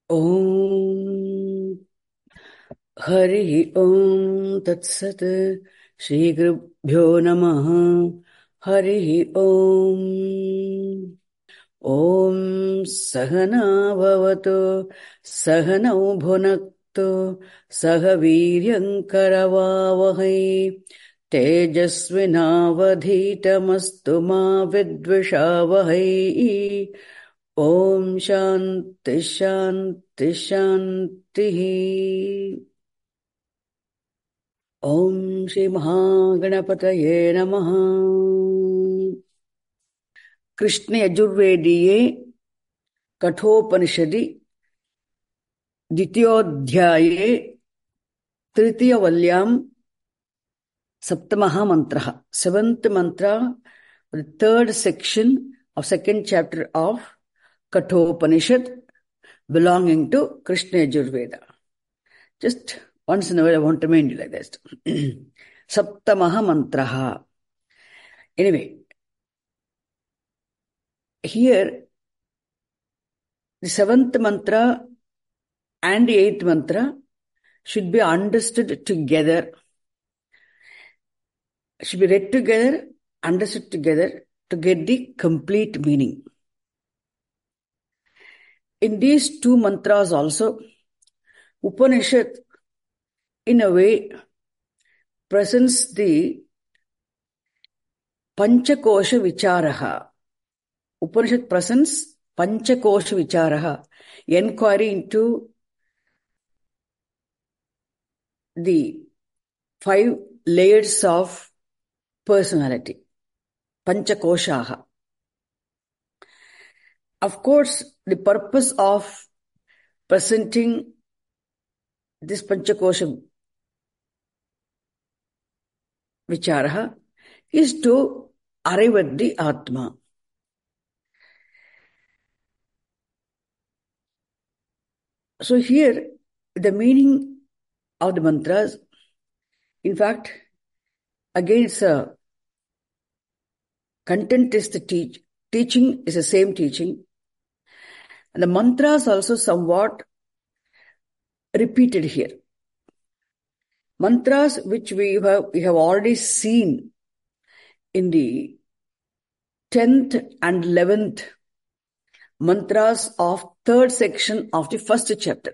Om Hari Om Tat Sat Shri Gurubhyo Namaha Hari Om Om Sahana Bhavato Sahanau Bhunakto Sahaviryankaravavahai Tejasvinavadhitamastu ma vidvishavahai Om Shanti Shanti Shanti Om Shri Mahaganapataye Namaha Krishna Yajurvediye Kathopanishadi Ditiyodhyaye Tritiyavalyam Saptamaha Mantraha. Seventh mantra, the third section of second chapter of Kathopanishad belonging to Krishna Yajurveda. Just once in a while I want to remind you like this. Saptamaha Mantraha. Anyway, here the seventh mantra and the eighth mantra should be understood together. Should be read together, understood together to get the complete meaning. In these two mantras also, Upanishad in a way presents the Panchakosha Vicharaha. Upanishad presents Panchakosha Vicharaha, inquiry into the 5 layers of personality, Panchakoshaha. Of course, the purpose of presenting this Panchakosha Vicharaha is to arrive at the Atma. So here, the meaning of the mantras, in fact, again it's a content is the teaching is the same teaching. And the mantras also somewhat repeated here. Mantras which we have already seen in the 10th and 11th mantras of third section of the first chapter.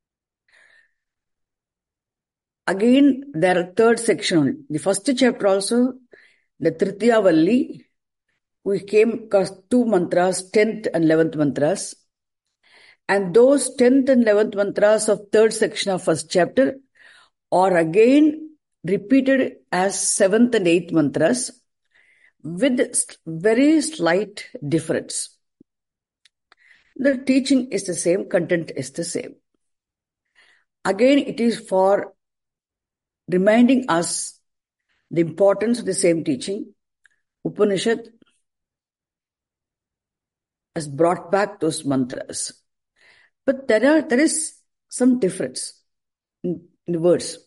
Again, there are third section. The first chapter also, the Tritiyavalli, we came across 2 mantras, 10th and 11th mantras. And those 10th and 11th mantras of third section of first chapter are again repeated as 7th and 8th mantras with very slight difference. The teaching is the same, content is the same. Again, it is for reminding us the importance of the same teaching. Upanishad has brought back those mantras. But there is some difference in the words.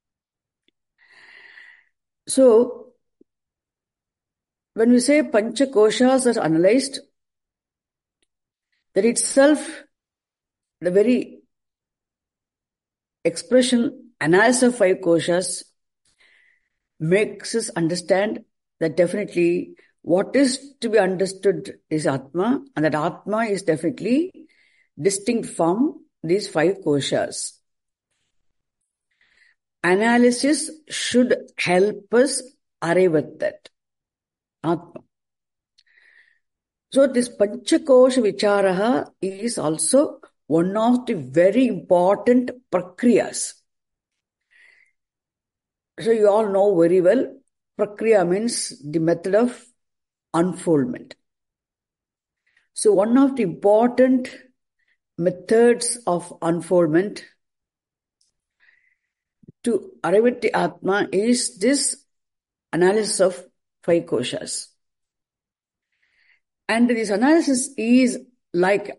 So, when we say Panchakoshas are analyzed, that itself, the very expression, analysis of 5 koshas makes us understand that definitely what is to be understood is Atma, and that Atma is definitely distinct from these 5 koshas. Analysis should help us arrive at that Atma. So this Panchakosha Vicharaha is also one of the very important prakriyas. So you all know very well, prakriya means the method of unfoldment. So one of the important methods of unfoldment to arrive at the Atma is this analysis of 5 koshas. And this analysis is like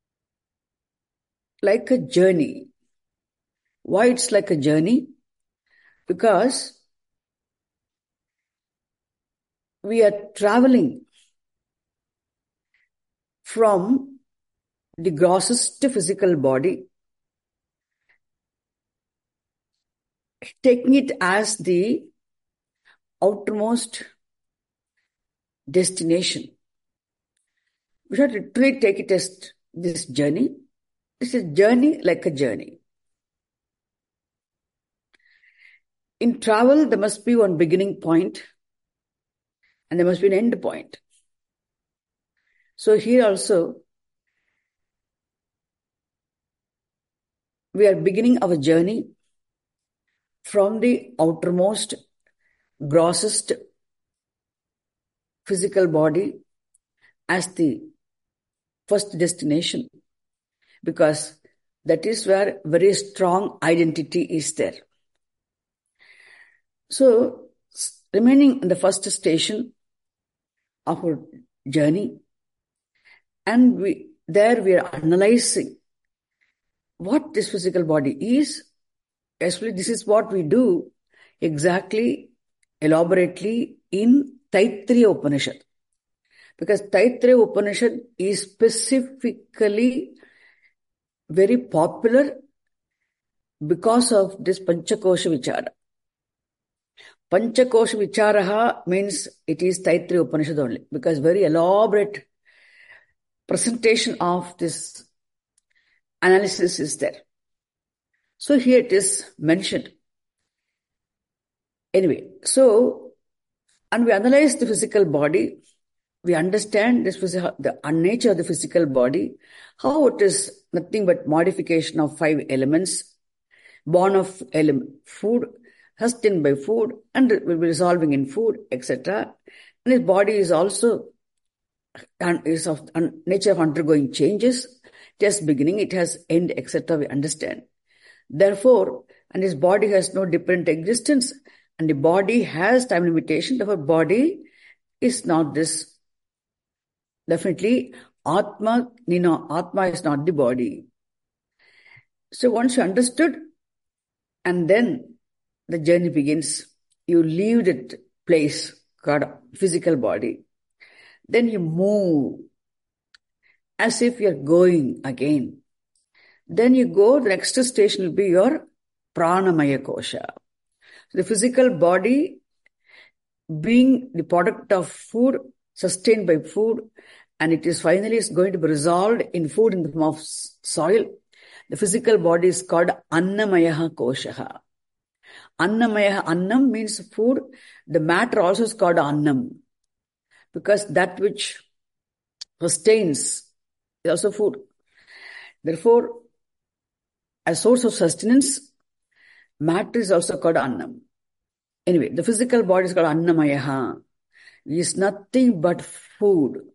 a journey. Why it's like a journey? Because we are traveling from the grossest physical body, taking it as the outermost destination. We should literally take it as this journey. This is a journey like a journey. In travel, there must be one beginning point and there must be an end point. So here also, we are beginning our journey from the outermost, grossest physical body as the first destination, because that is where very strong identity is there. So, remaining in the first station of our journey, and we are analyzing what this physical body is. Actually, this is what we do exactly, elaborately in Taittiriya Upanishad. Because Taittiriya Upanishad is specifically very popular because of this Panchakosha Vichara. Panchakosha Vicharaha means it is Taittiriya Upanishad only, because very elaborate presentation of this analysis is there. So here it is mentioned. Anyway, and we analyze the physical body, we understand the nature of the physical body, how it is nothing but modification of 5 elements, born of food, sustained by food, and will be resolving in food, etc. And his body is also is of nature of undergoing changes. It has beginning, it has end, etc. We understand. Therefore, and his body has no dependent existence, and the body has time limitation. Therefore, body is not this. Definitely, Atma is not the body. So once you understood, and then the journey begins. You leave that place called physical body. Then you move as if you're going again. Then you go, the next station will be your Pranamaya Kosha. The physical body being the product of food, sustained by food, and it is finally going to be resolved in food in the form of soil. The physical body is called Annamayaha Koshaha. Annamayaha, Annam means food. The matter also is called Annam, because that which sustains is also food. Therefore, as source of sustenance, matter is also called Annam. Anyway, the physical body is called Annamayaha. It is nothing but food.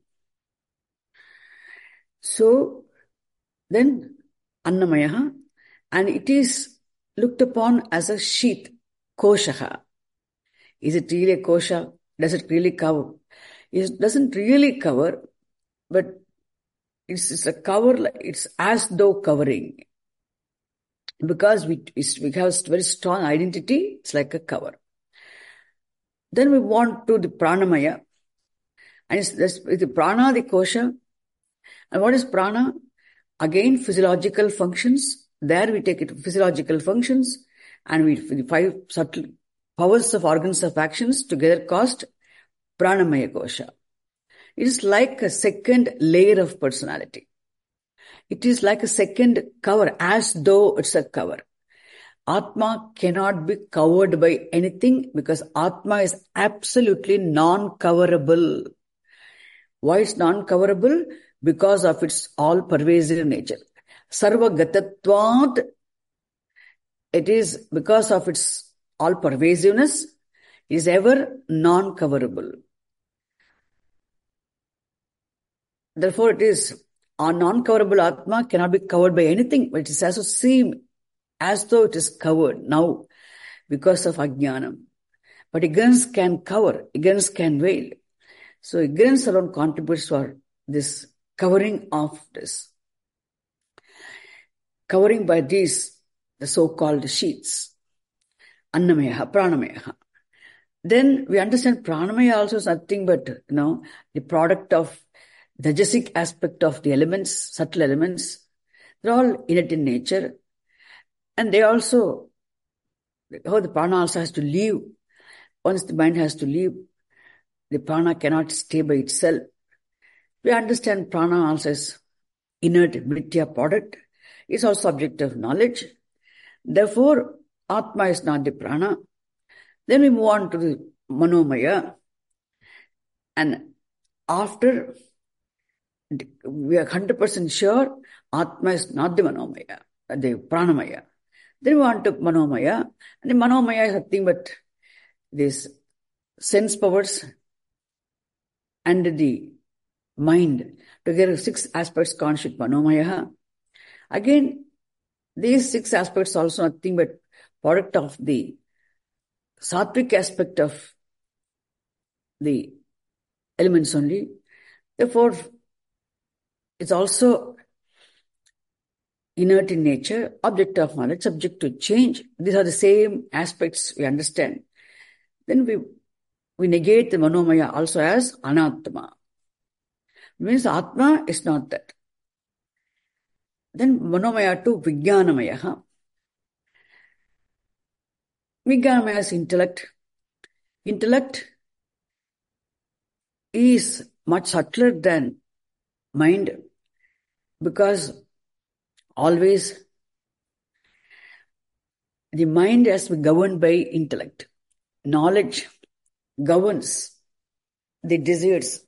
So, then Annamayaha, and it is looked upon as a sheath, Koshaha. Is it really a kosha? Does it really cover? It doesn't really cover, but it's a cover, it's as though covering. Because we have very strong identity, it's like a cover. Then we want to the pranamaya, and it's the prana, the kosha. And what is prana? Again, physiological functions. There we take it physiological functions, and the 5 subtle powers of organs of actions together cost pranamaya kosha. It is like a second layer of personality. It is like a second cover, as though it's a cover. Atma cannot be covered by anything because Atma is absolutely non-coverable. Why it's non-coverable? Because of its all-pervasive nature. Sarva gatatvat, it is because of its all-pervasiveness, is ever non-coverable. Therefore, it is a non-coverable Atma cannot be covered by anything, but it is also seen as though it is covered now because of Ajnanam. But ignorance can cover, ignorance can veil. So ignorance alone contributes for this covering of this. Covering by these, the so-called sheets. Annamayaha, Pranamayaha. Then we understand Pranamaya also is nothing but, the product of Rajasic aspect of the elements, subtle elements, they're all innate in nature. And they also, how the prana also has to leave. Once the mind has to leave, the prana cannot stay by itself. We understand prana also as inert Mritya product. It's also object of knowledge. Therefore, Atma is not the prana. Then we move on to the Manomaya. And after we are 100% sure Atma is not the Manomaya, the Pranamaya. Then we want to Manomaya. And the Manomaya is nothing but these sense powers and the mind. Together, 6 aspects constitute Manomaya. Again, these 6 aspects also nothing but product of the sattvic aspect of the elements only. Therefore, it's also inert in nature, object of knowledge, subject to change. These are the same aspects we understand. Then we negate the Manomaya also as Anatma. Means Atma is not that. Then Manomaya to Vijnanamaya. Vijnanamaya is intellect. Intellect is much subtler than mind because always the mind has to be governed by intellect. Knowledge governs the desires.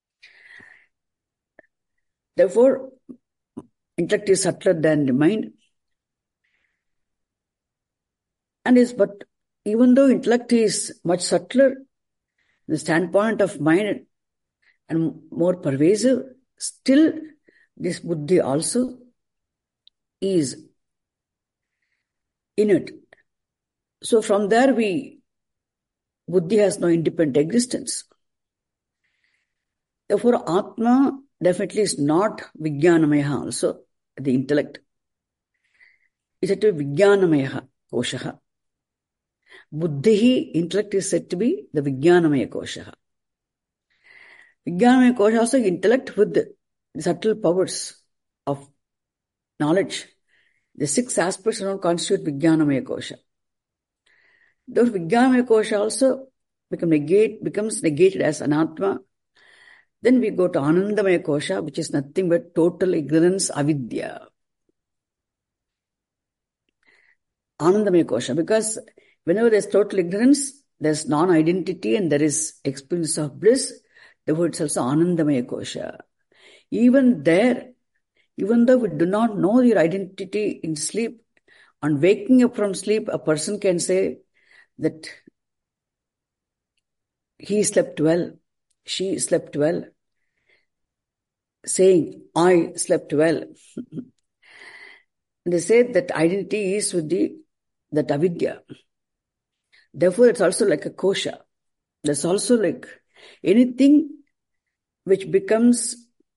Therefore, intellect is subtler than the mind. But even though intellect is much subtler, the standpoint of mind and more pervasive, still this buddhi also is inert. So from there buddhi has no independent existence. Therefore, Atma definitely is not Vijnanamaya also, the intellect. It's said to be Vijnanamaya Koshaha. Buddhi, intellect is said to be the Vijnanamaya Koshaha. Vijnanamaya Kosha also intellect with the subtle powers of knowledge. The 6 aspects don't constitute Vijnanamaya Kosha. Those Vijnanamaya Kosha also becomes negated as Anatma. Then we go to Anandamaya Kosha, which is nothing but total ignorance, avidya. Anandamaya Kosha, because whenever there's total ignorance, there's non-identity and there is experience of bliss. Therefore, it's also Anandamaya Kosha. Even there, even though we do not know your identity in sleep, on waking up from sleep, a person can say that he slept well, she slept well, saying, I slept well. They say that identity is with that avidya. Therefore, it's also like a kosha. There's also like anything which becomes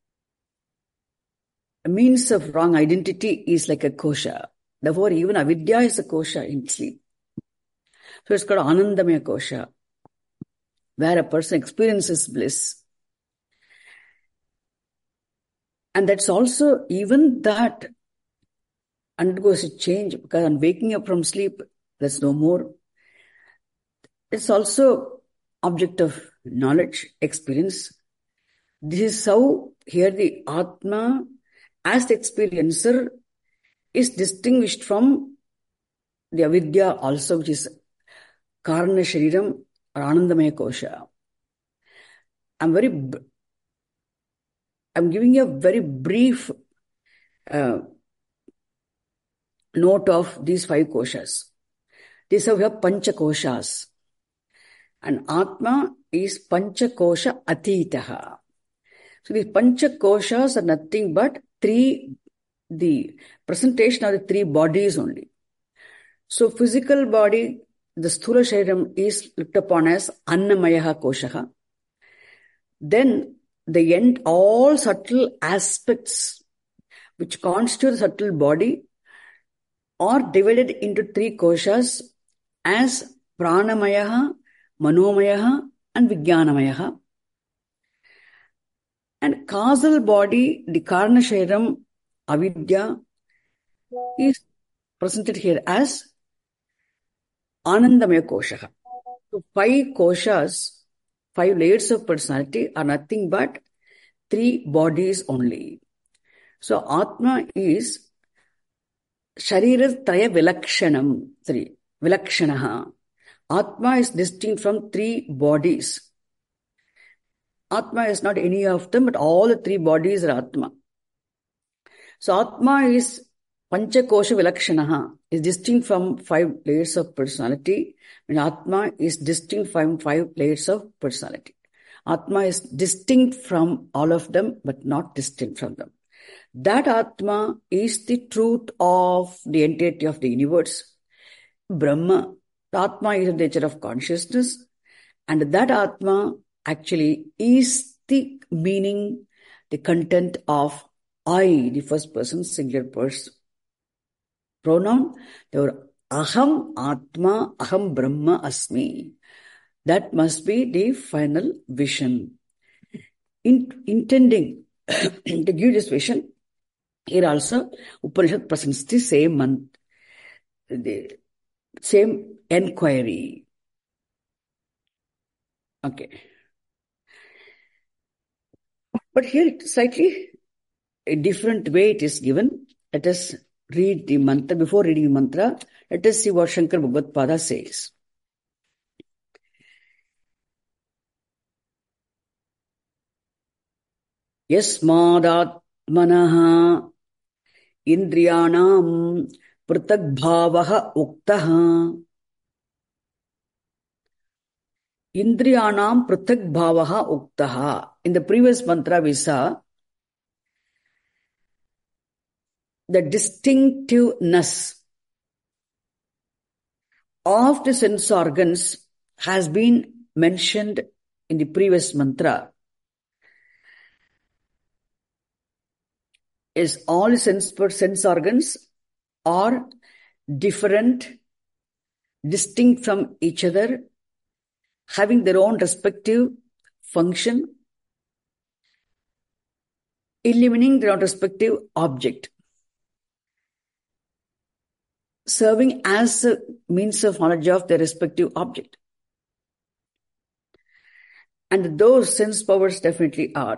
a means of wrong identity is like a kosha. Therefore, even avidya is a kosha in sleep. So it's called Anandamaya Kosha, where a person experiences bliss. And that's also, even that undergoes a change, because on waking up from sleep, there's no more. It's also object of knowledge, experience. This is how here the Atma, as the experiencer, is distinguished from the avidya also, which is Karana Shariram or Anandamaya Kosha. I'm giving you a very brief note of these 5 koshas. These are Pancha Koshas. And Atma is Pancha Kosha Atitaha. So these Pancha Koshas are nothing but the presentation of the 3 bodies only. So physical body, the Sthula Shariram is looked upon as Annamayaha Koshaha. Then all subtle aspects which constitute the subtle body are divided into 3 koshas as Pranamayaha, Manomayaha and Vijnanamayaha. And causal body, the Karna Shairam, Avidya, is presented here as Anandamaya Kosha. So 5 koshas, 5 layers of personality are nothing but 3 bodies only. So Atma is Shariratraya Vilakshanam. 3. Vilakshanaha. Atma is distinct from 3 bodies. Atma is not any of them, but all the 3 bodies are Atma. So Atma is Panchakosha Vilakshanaha, is distinct from 5 layers of personality, and Atma is distinct from 5 layers of personality. Atma is distinct from all of them, but not distinct from them. That Atma is the truth of the entirety of the universe. Brahma, the Atma is the nature of consciousness, and that Atma actually is the meaning, the content of I, the first person singular person pronoun. Therefore, Aham Atma, Aham Brahma Asmi. That must be the final vision. Intending to give this vision, here also Upanishad presents the same the same enquiry. Okay. But here slightly a different way it is given. Let us read the mantra. Before reading the mantra, let us see what Shankar Bhagavad-pada says. Yasmadātmanaha indriyanam pratag-bhavaha uktaha. Indriyanam pratag-bhavaha uktaha. In the previous mantra we saw the distinctiveness of the sense organs has been mentioned in the previous mantra. Is all sense organs are different, distinct from each other, having their own respective function, illumining their own respective object, serving as a means of knowledge of their respective object. And those sense powers definitely are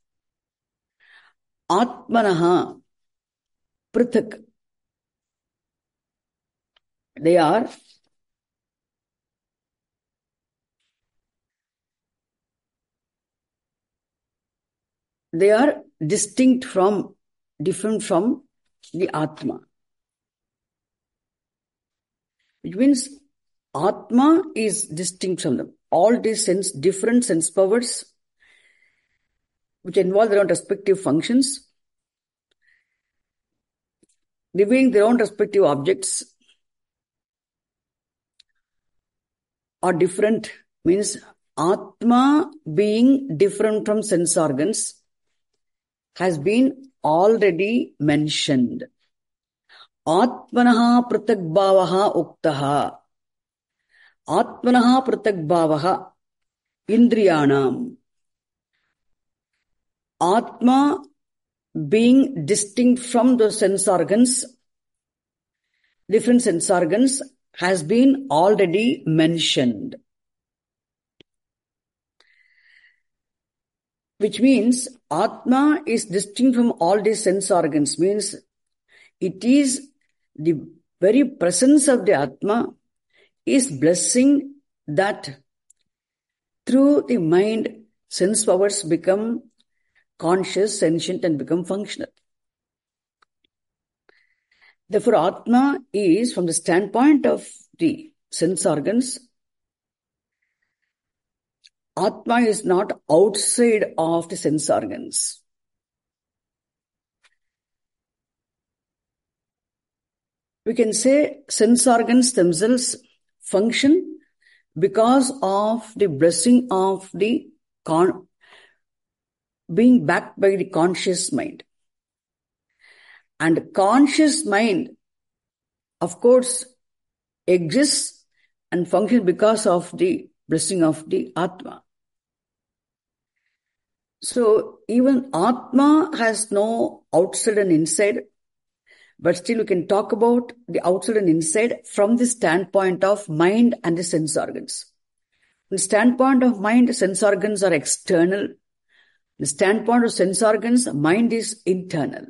Atmanaha Prithak. They are distinct from, different from the Atma. Which means Atma is distinct from them. All these different sense powers which involve their own respective functions, revealing their own respective objects, are different, means Atma being different from sense organs has been already mentioned. Atmanaha pratyag-bhavaha uktaha. Atmanaha pratyag-bhavaha indriyanam. Atma being distinct from the sense organs, different sense organs, has been already mentioned. Which means Atma is distinct from all these sense organs, means it is the very presence of the Atma is blessing that through the mind, sense powers become conscious, sentient, and become functional. Therefore, Atma is, from the standpoint of the sense organs, Atma is not outside of the sense organs. We can say sense organs themselves function because of the blessing of the being backed by the conscious mind. And conscious mind, of course, exists and functions because of the blessing of the Atma. So even Atma has no outside and inside, but still we can talk about the outside and inside from the standpoint of mind and the sense organs. From the standpoint of mind, sense organs are external. The standpoint of sense organs, mind is internal.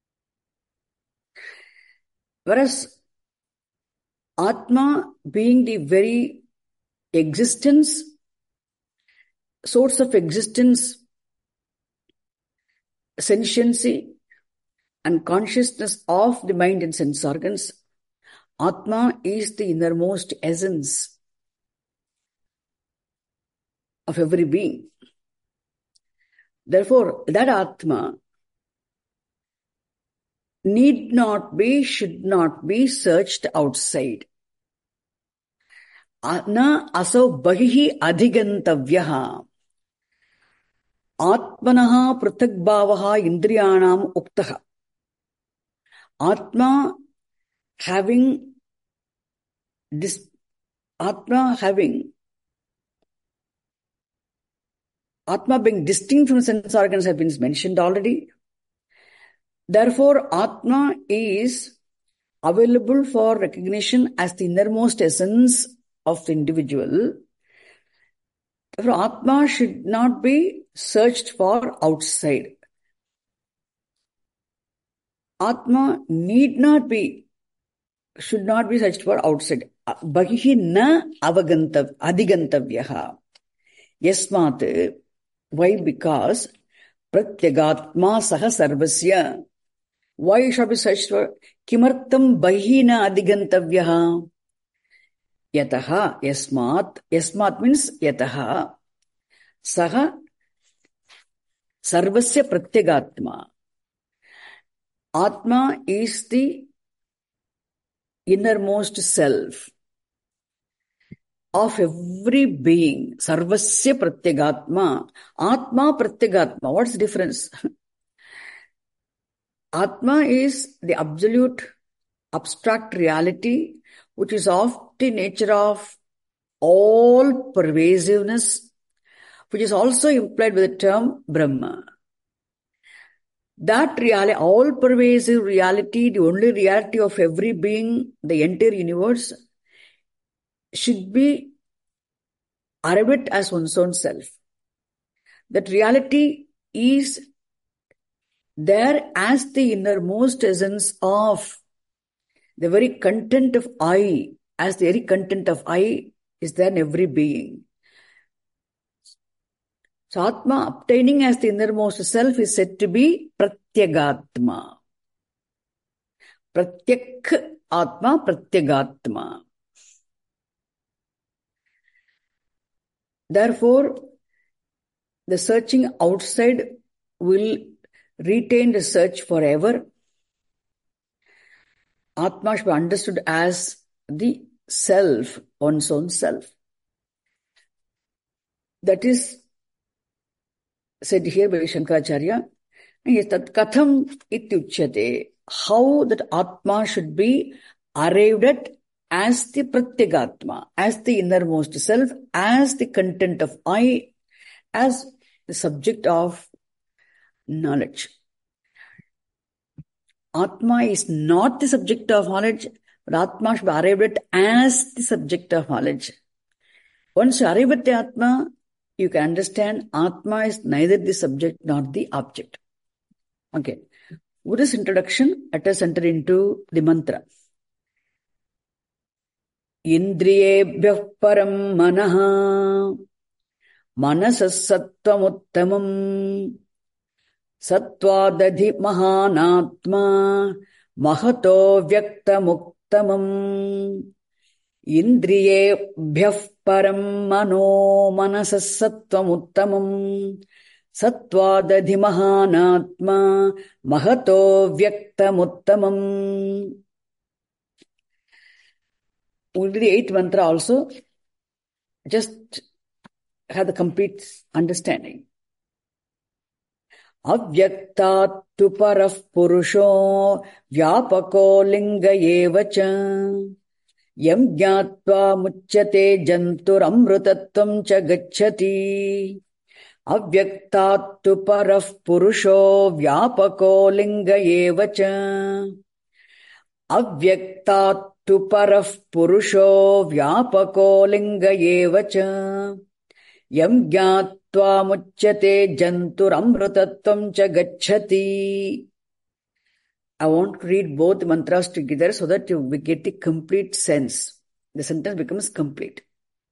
Whereas Atma being the very existence, source of existence, sentiency and consciousness of the mind and sense organs, Atma is the innermost essence of every being. Therefore, that Atma need not be, should not be searched outside. Na aso bahihi adhigantavyaha. Atmanaha pratagbhavaha indriyanam uktaha. Atma having this, Atma being distinct from sense organs have been mentioned already. Therefore, Atma is available for recognition as the innermost essence of the individual. Therefore, Atma should not be searched for outside. Atma should not be searched for outside. Bahihi na adhigantavyaha. Yasmat. Why? Because pratyagatma saha sarvasya. Why should be searched for? Kimartam bahihi na adhigantavyaha. Yataha, yasmat. Yasmat means yataha. Saha sarvasya pratyagatma. Atma is the innermost self of every being. Sarvasya pratyagatma. Atma pratyagatma. What's the difference? Atma is the absolute abstract reality which is of the nature of all pervasiveness, which is also implied with the term Brahma. That reality, all pervasive reality, the only reality of every being, the entire universe, should be arrived at as one's own self. That reality is there as the innermost essence of the very content of I, as the very content of I is there in every being. So Atma obtaining as the innermost self is said to be Pratyagatma. Pratyak Atma, Pratyagatma. Therefore, the searching outside will retain the search forever. Atma should be understood as the self, one's own self. That is said here by Shankaracharya. Tat katham ityuchyate. How that Atma should be arrived at as the Pratyagatma, as the innermost self, as the content of I, as the subject of knowledge. Atma is not the subject of knowledge, but Atma should be arrived at as the subject of knowledge. Once you arrive at the Atma, you can understand Atma is neither the subject nor the object. Okay. With this introduction, let us enter into the mantra. Indriyebhyah param manaha manasas sattvam Satvadadhi mahanatma mahato vyaktamuktamam Indriyebhyah param mano manasas sattvam Satvadadhi mahanatma mahato vyaktamuttamam. We'll do the 8th mantra also. Just have the complete understanding. Avyaktat tu parah purusho vyapako linga yevacha yam jnatva muchyate jantur amrutatvam cha gacchati Avyaktattu parah purusho vyapako linga eva cha. Avyaktattu parah purusho vyapako linga eva cha. Yam jnatva muchyate janturamrutatvam cha gacchati. I want to read both mantras together so that you get the complete sense. The sentence becomes complete.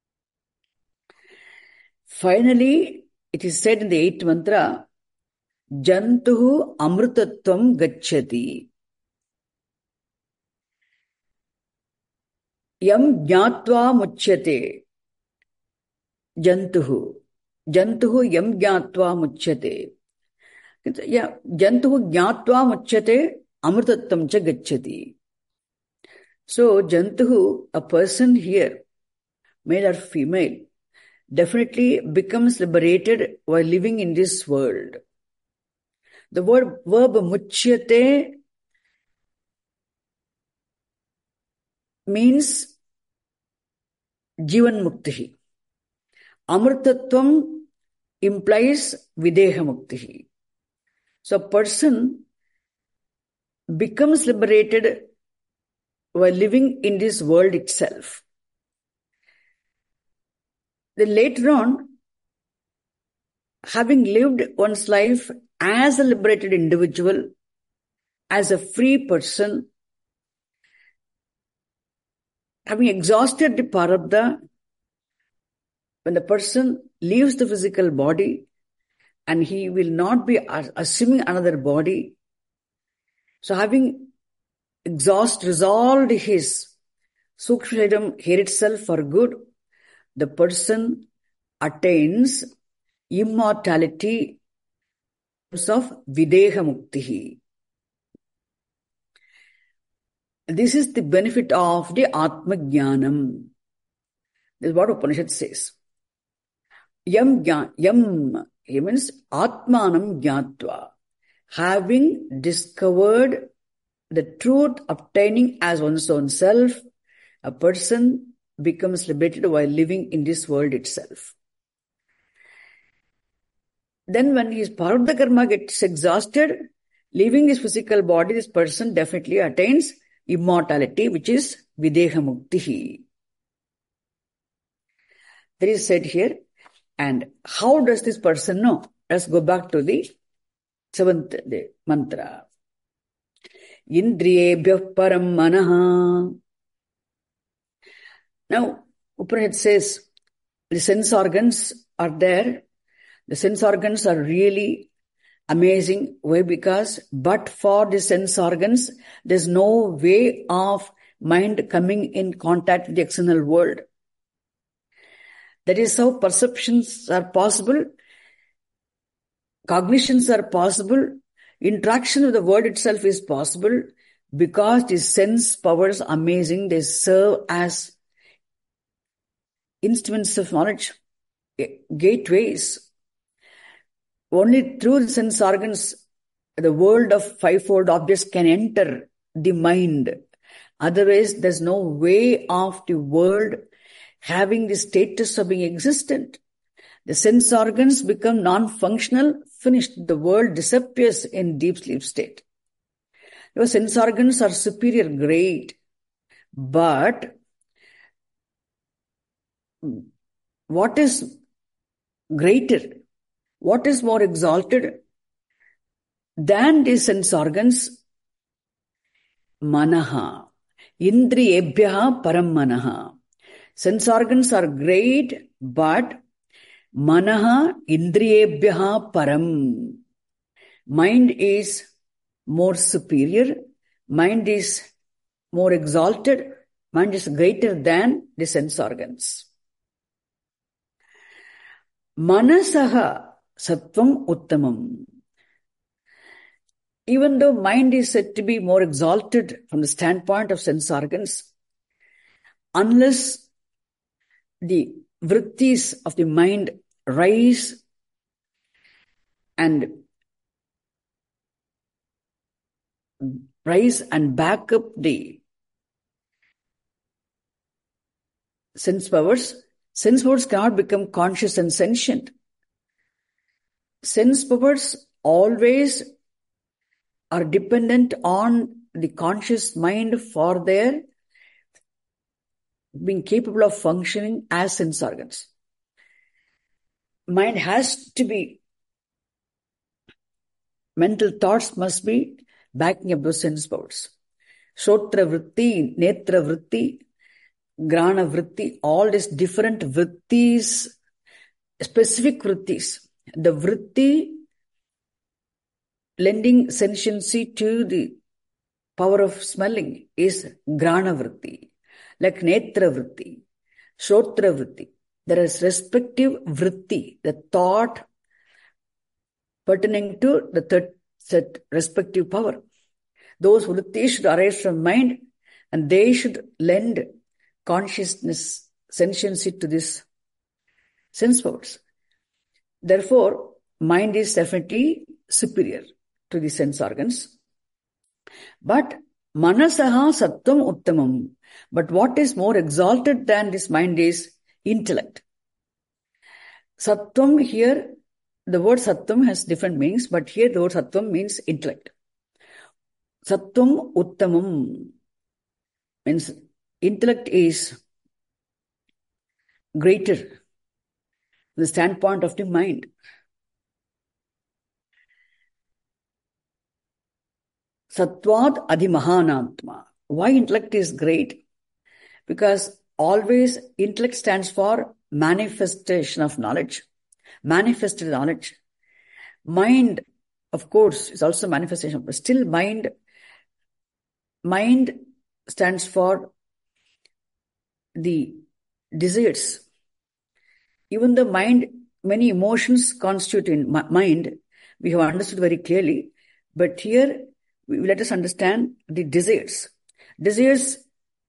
Finally, it is said in the 8th mantra, Jantuhu amrutatvam gacchati. Yam jnatva muchyate. Jantuhu. Jantuhu yam jnatva muchyate. Jantuhu jnatva muchyate amrutatvam cha gacchati. So, Jantuhu, a person here, male or female, definitely becomes liberated while living in this world. The verb muchyate means Jivan Muktihi. Amrutatvam implies Videha Muktihi. So a person becomes liberated while living in this world itself. Then later on, having lived one's life as a liberated individual, as a free person, having exhausted the prarabdha, when the person leaves the physical body and he will not be assuming another body, so having resolved his Sukshma here itself for good, the person attains immortality of Videha Muktihi. This is the benefit of the Atma Jnanam. This is what Upanishad says. Yam, he means Atmanam Jnatva. Having discovered the truth obtaining as one's own self, a person becomes liberated while living in this world itself. Then when his prarabdha karma gets exhausted, leaving his physical body, this person definitely attains immortality, which is Videha Muktihi. That is said here. And how does this person know? Let's go back to the 7th mantra. Indriyebhyah param manaha. Now, Upanishad says the sense organs are there. The sense organs are really amazing. Why? Because but for the sense organs, there's no way of mind coming in contact with the external world. That is how perceptions are possible, cognitions are possible, interaction with the world itself is possible, because the sense powers are amazing. They serve as instruments of knowledge, gateways. Only through the sense organs, the world of fivefold objects can enter the mind. Otherwise, there's no way of the world having the status of being existent. The sense organs become non-functional, finished. The world disappears in deep sleep state. Your sense organs are superior, great. But what is greater? What is more exalted than the sense organs? Manaha. Indriyebhyaha param manaha. Sense organs are great, but manaha indriyebhyaha param. Mind is more superior. Mind is more exalted. Mind is greater than the sense organs. Manasaha Sattvam Uttamam. Even though mind is said to be more exalted from the standpoint of sense organs, unless the vrittis of the mind rise and back up the sense powers cannot become conscious and sentient. sense powers always are dependent on the conscious mind for their being capable of functioning as sense organs. Mind has to be, mental thoughts must be backing up those sense powers. Shotra vritti, netra vritti, grana vritti, all these different vrittis, specific vrittis. The vritti lending sentiency to the power of smelling is grana vritti, like netra vritti, shotra vritti. There is respective vritti, the thought pertaining to the third set respective power. Those vrittis should arise from mind and they should lend consciousness, sentiency to this sense powers. Therefore, mind is definitely superior to the sense organs. But manasaha sattvam uttamam. But what is more exalted than this mind is intellect. Sattvam here, the word sattvam has different meanings, but here the word sattvam means intellect. Sattvam uttamam means intellect is greater from the standpoint of the mind. Sattvad adi mahanatma. Why intellect is great? Because always intellect stands for manifestation of knowledge, manifested knowledge. Mind, of course, is also manifestation, but still mind stands for the desires. Even the mind, many emotions constitute in mind, we have understood very clearly, but here let us understand the desires. Desires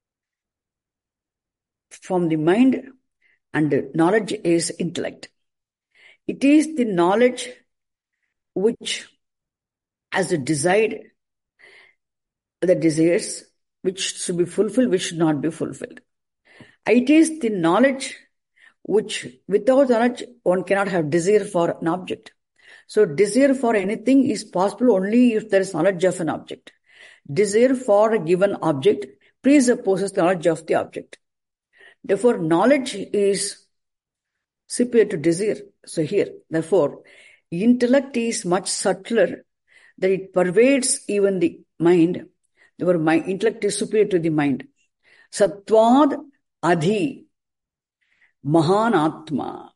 from the mind and knowledge is intellect. It is the knowledge which has desired the desires which should be fulfilled, which should not be fulfilled. It is the knowledge which, without knowledge, one cannot have desire for an object. So desire for anything is possible only if there is knowledge of an object. Desire for a given object presupposes knowledge of the object. Therefore, knowledge is superior to desire. So here, therefore, intellect is much subtler, that it pervades even the mind. Therefore, intellect is superior to the mind. Sattvad adhi mahanatma.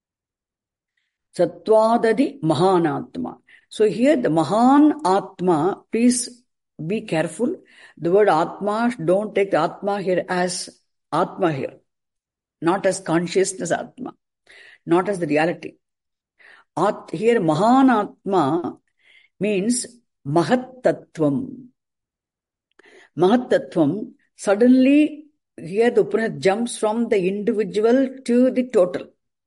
Sattvad mahanatma. So here the mahan atma, please be careful. The word atma, don't take the atma here as atma here. Not as consciousness atma. Not as the reality. Here mahanatma means mahattattvam. Mahattattvam, suddenly here the Upanishad jumps from the individual to the total.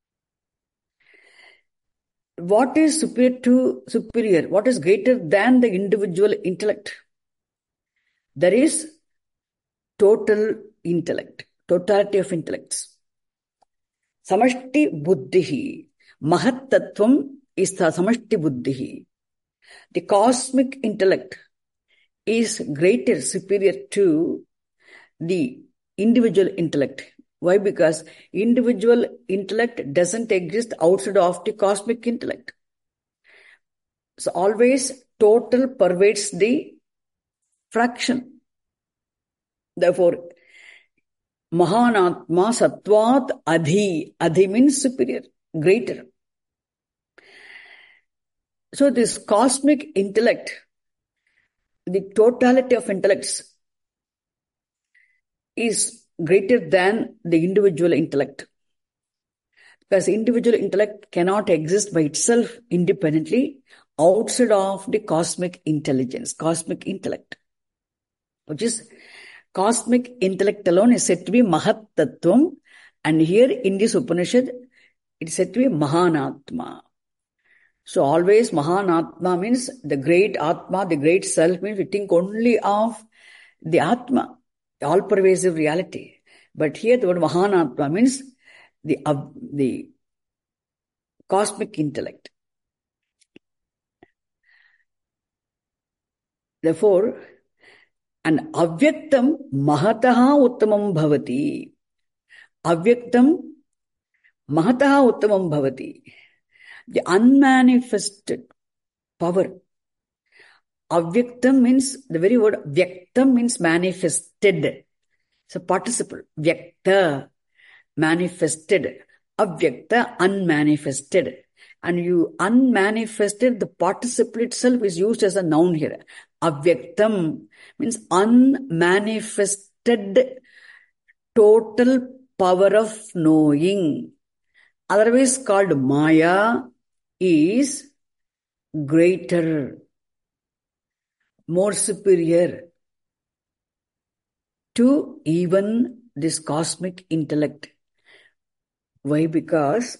What is superior? What is greater than the individual intellect? There is total intellect, totality of intellects. Samashti buddhihi. Mahattattvam is the samashti buddhihi. The cosmic intellect is greater, superior to the individual intellect. Why? Because individual intellect doesn't exist outside of the cosmic intellect. So always total pervades the fraction. Therefore, mahanatma sattvat adhi. Adhi means superior, greater. So this cosmic intellect, the totality of intellects is greater than the individual intellect. Because individual intellect cannot exist by itself independently outside of the cosmic intelligence, cosmic intellect. Which is, cosmic intellect alone is said to be mahattattvam, and here in this Upanishad, it is said to be mahanatma. So always mahanatma means the great atma, the great self, means we think only of the atma, the all-pervasive reality. But here the word mahanatma means the cosmic intellect. Therefore, and avyaktam mahataha uttamam bhavati. Avyaktam mahataha uttamam bhavati. The unmanifested power. Avyaktam means, the very word vyaktam means manifested. It's a participle. Vyakta, manifested. Avyakta, unmanifested. And you unmanifested, the participle itself is used as a noun here. Avyaktam means unmanifested total power of knowing. Otherwise called Maya is greater, more superior to even this cosmic intellect. Why? Because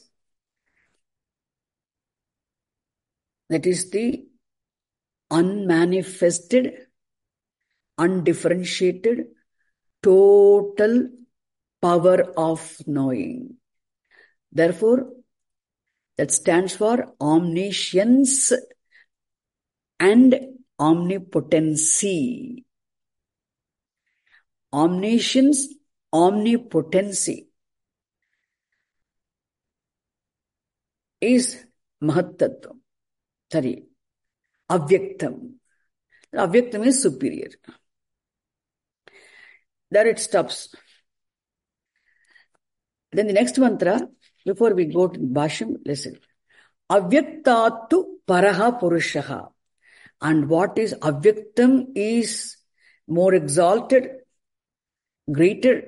that is the unmanifested, undifferentiated, total power of knowing. Therefore, that stands for omniscience and omnipotency. Omniscience, omnipotency is Mahattattvam. Sorry, Avyaktam. Avyaktam is superior. There it stops. Then the next mantra, before we go to the Bhashyam, listen. Avyaktatu paraha purushaha. And what is Avyaktam is more exalted, greater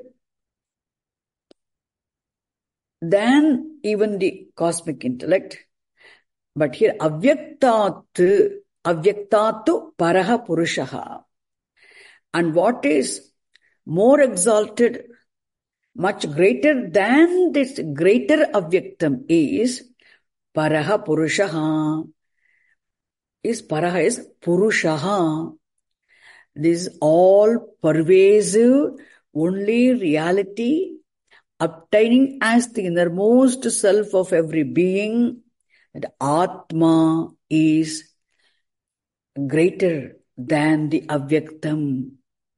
than even the cosmic intellect. But here, Avyaktatu paraha purushaha. And what is more exalted, much greater than this greater Avyaktam is paraha purushaha. Paraha is purushaha. This is all pervasive, only reality, obtaining as the innermost self of every being. That Atma is greater than the Avyaktam.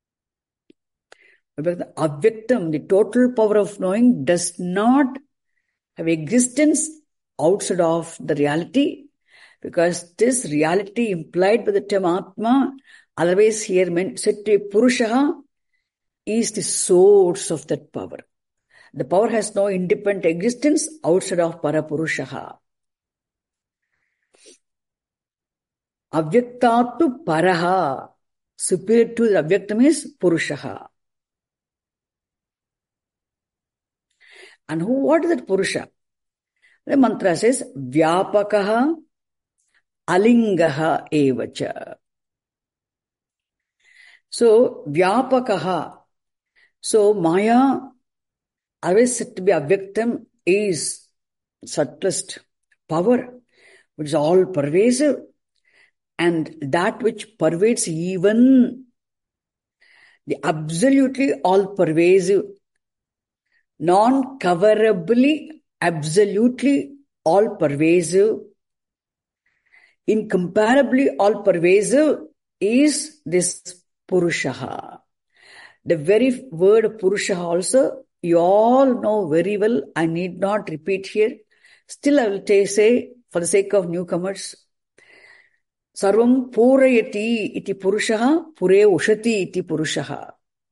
The Avyaktam, the total power of knowing, does not have existence outside of the reality, because this reality implied by the term Atma, otherwise here meant said to be Purushaha, is the source of that power. The power has no independent existence outside of Parapurushaha. Avyaktatu paraha. Superior to the Avyaktam is Purushaha. And what is that Purusha? The mantra says, Vyapakaha alingaha evacha. So, Vyapakaha. So, Maya, always said to be Avyaktam, is subtlest power, which is all pervasive, and that which pervades even the absolutely all pervasive, non-coverably, absolutely all pervasive, incomparably all pervasive is this Purushaha. The very word Purushaha also, you all know very well, I need not repeat here. Still I will say, for the sake of newcomers, Sarvam Purayati iti Purushaha, Pure Ushati iti Purushaha.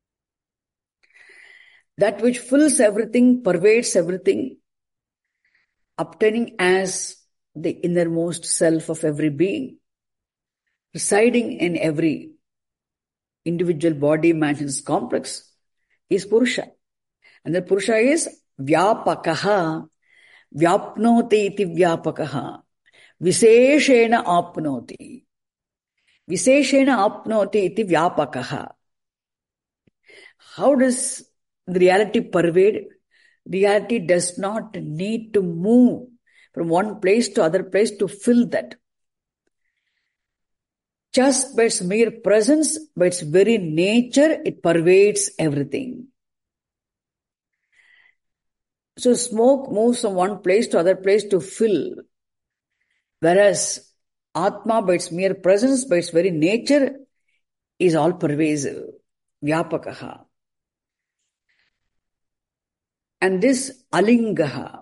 That which fills everything, pervades everything, obtaining as the innermost self of every being, residing in every individual body, man's complex, is Purusha. And the Purusha is Vyapakaha, Vyapnoti iti Vyapakaha, Viseshena apnoti. Viseshena apnoti iti Vyapakaha. How does the reality pervade? Reality does not need to move from one place to other place to fill that. Just by its mere presence, by its very nature, it pervades everything. So smoke moves from one place to other place to fill. Whereas Atma, by its mere presence, by its very nature, is all pervasive, vyapakaha. And this alingaha.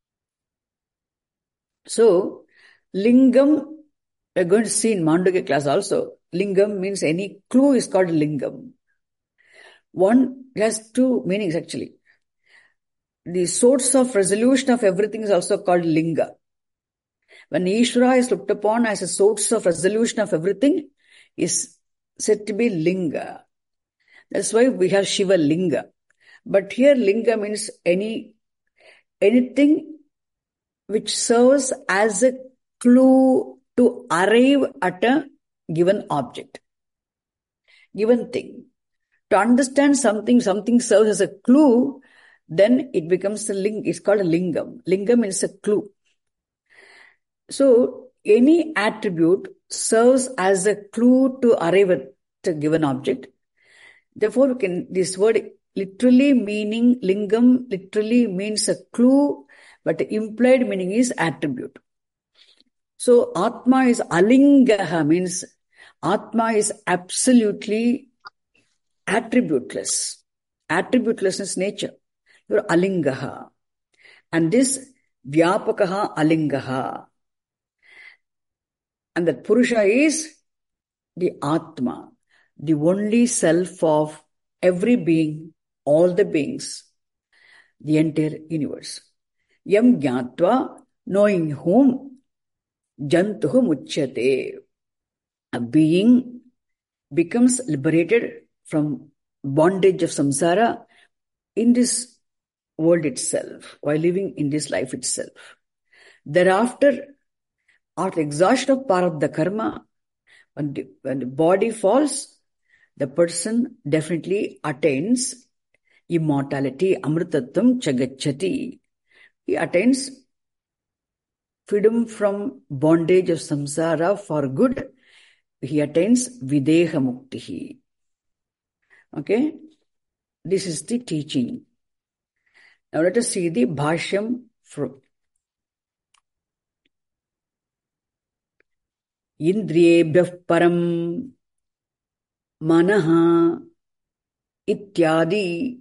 So, lingam, we're going to see in Mandukya class also. Lingam means any clue is called lingam. One has two meanings actually. The source of resolution of everything is also called linga. When Ishvara is looked upon as a source of resolution of everything, is said to be linga. That's why we have Shiva linga. But here linga means anything which serves as a clue to arrive at a given object, given thing. To understand something serves as a clue, then it becomes a link. It's called a lingam. Lingam means a clue. So any attribute serves as a clue to arrive at a given object. Therefore, this word literally meaning, lingam literally means a clue, but the implied meaning is attribute. So Atma is alingaha, means Atma is absolutely attributeless. Attributelessness nature. You're alingaha. And this vyapakaha alingaha. And that Purusha is the Atma, the only self of every being, all the beings, the entire universe. Yam jnatva, knowing whom, jantuhu muchyate. A being becomes liberated from bondage of samsara in this world itself, while living in this life itself. Thereafter, after exhaustion of prarabdha karma, when the body falls, the person definitely attains immortality, amritatam chagachati. He attains freedom from bondage of samsara for good. He attains videha muktihi. Okay? This is the teaching. Now let us see the bhashyam from Indriyebhyah param manaha ityadi.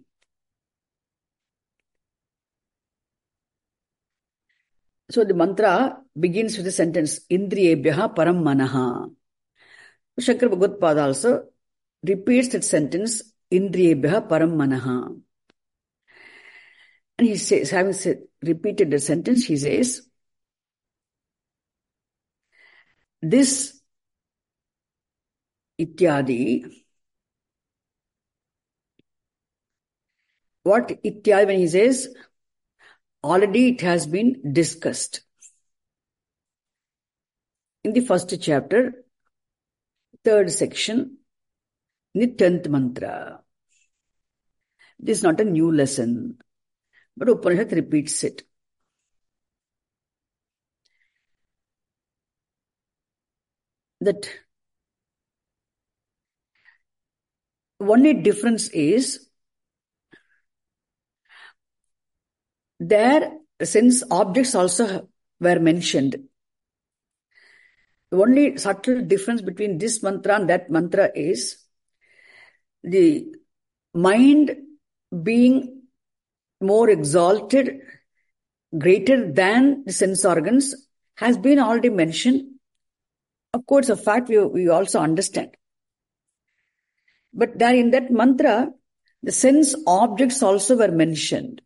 So the mantra begins with the sentence Indriyebhyah param manaha. Shankara Bhagavad also repeats that sentence Indriyebhyah param manaha. And he says, having repeated the sentence, he says, this ityadi, what ityadi, when he says, already it has been discussed. In the first chapter, third section, Nityant mantra. This is not a new lesson, but Upanishad repeats it. That only difference is there sense objects also were mentioned. The only subtle difference between this mantra and that mantra is the mind being more exalted, greater than the sense organs has been already mentioned. Of course, a fact we also understand. But there in that mantra, the sense objects also were mentioned.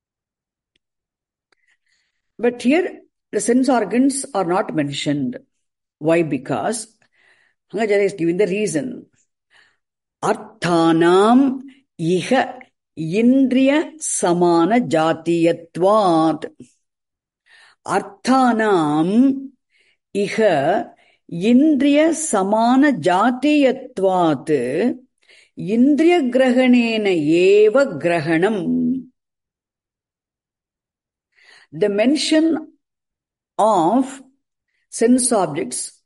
But here, the sense organs are not mentioned. Why? Because Bhangacharya is giving the reason. Arthanam iha indriya samana jatiyatvat. Arthanam iha indriya samana jatiyatvat. Indriya grahanena eva grahanam. The mention of sense objects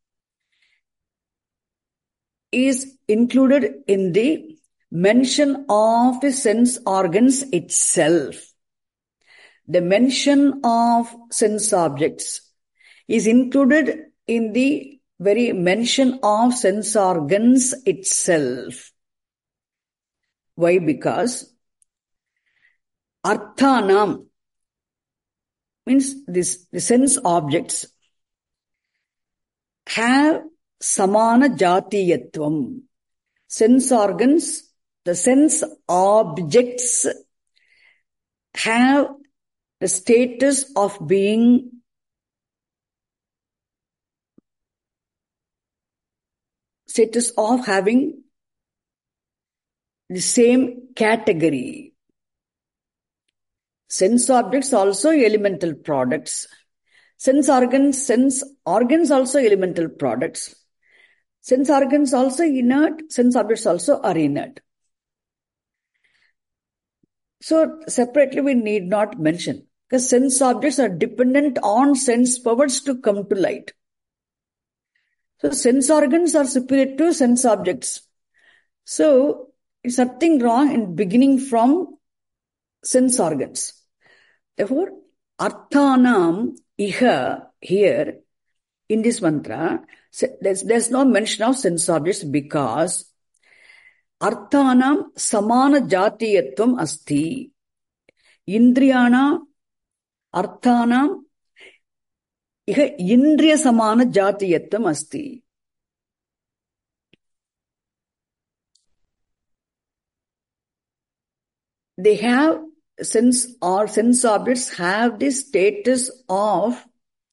is included in the mention of the sense organs itself. The mention of sense objects is included in the very mention of sense organs itself. Why? Because arthanam means the sense objects have samana jatiyatvam. Sense organs, the sense objects have the status of being having the same category. Sense objects also elemental products. Sense organs also elemental products. Sense organs also inert, sense objects also are inert. So separately we need not mention, because sense objects are dependent on sense powers to come to light. So sense organs are superior to sense objects. So it's nothing wrong in beginning from sense organs. Therefore, arthanam iha here in this mantra, there's no mention of sense objects because arthanam samana jatiyatvam asti. Indriyana arthanam iha indriya samana jatiyatvam asti. They have sense objects have the status of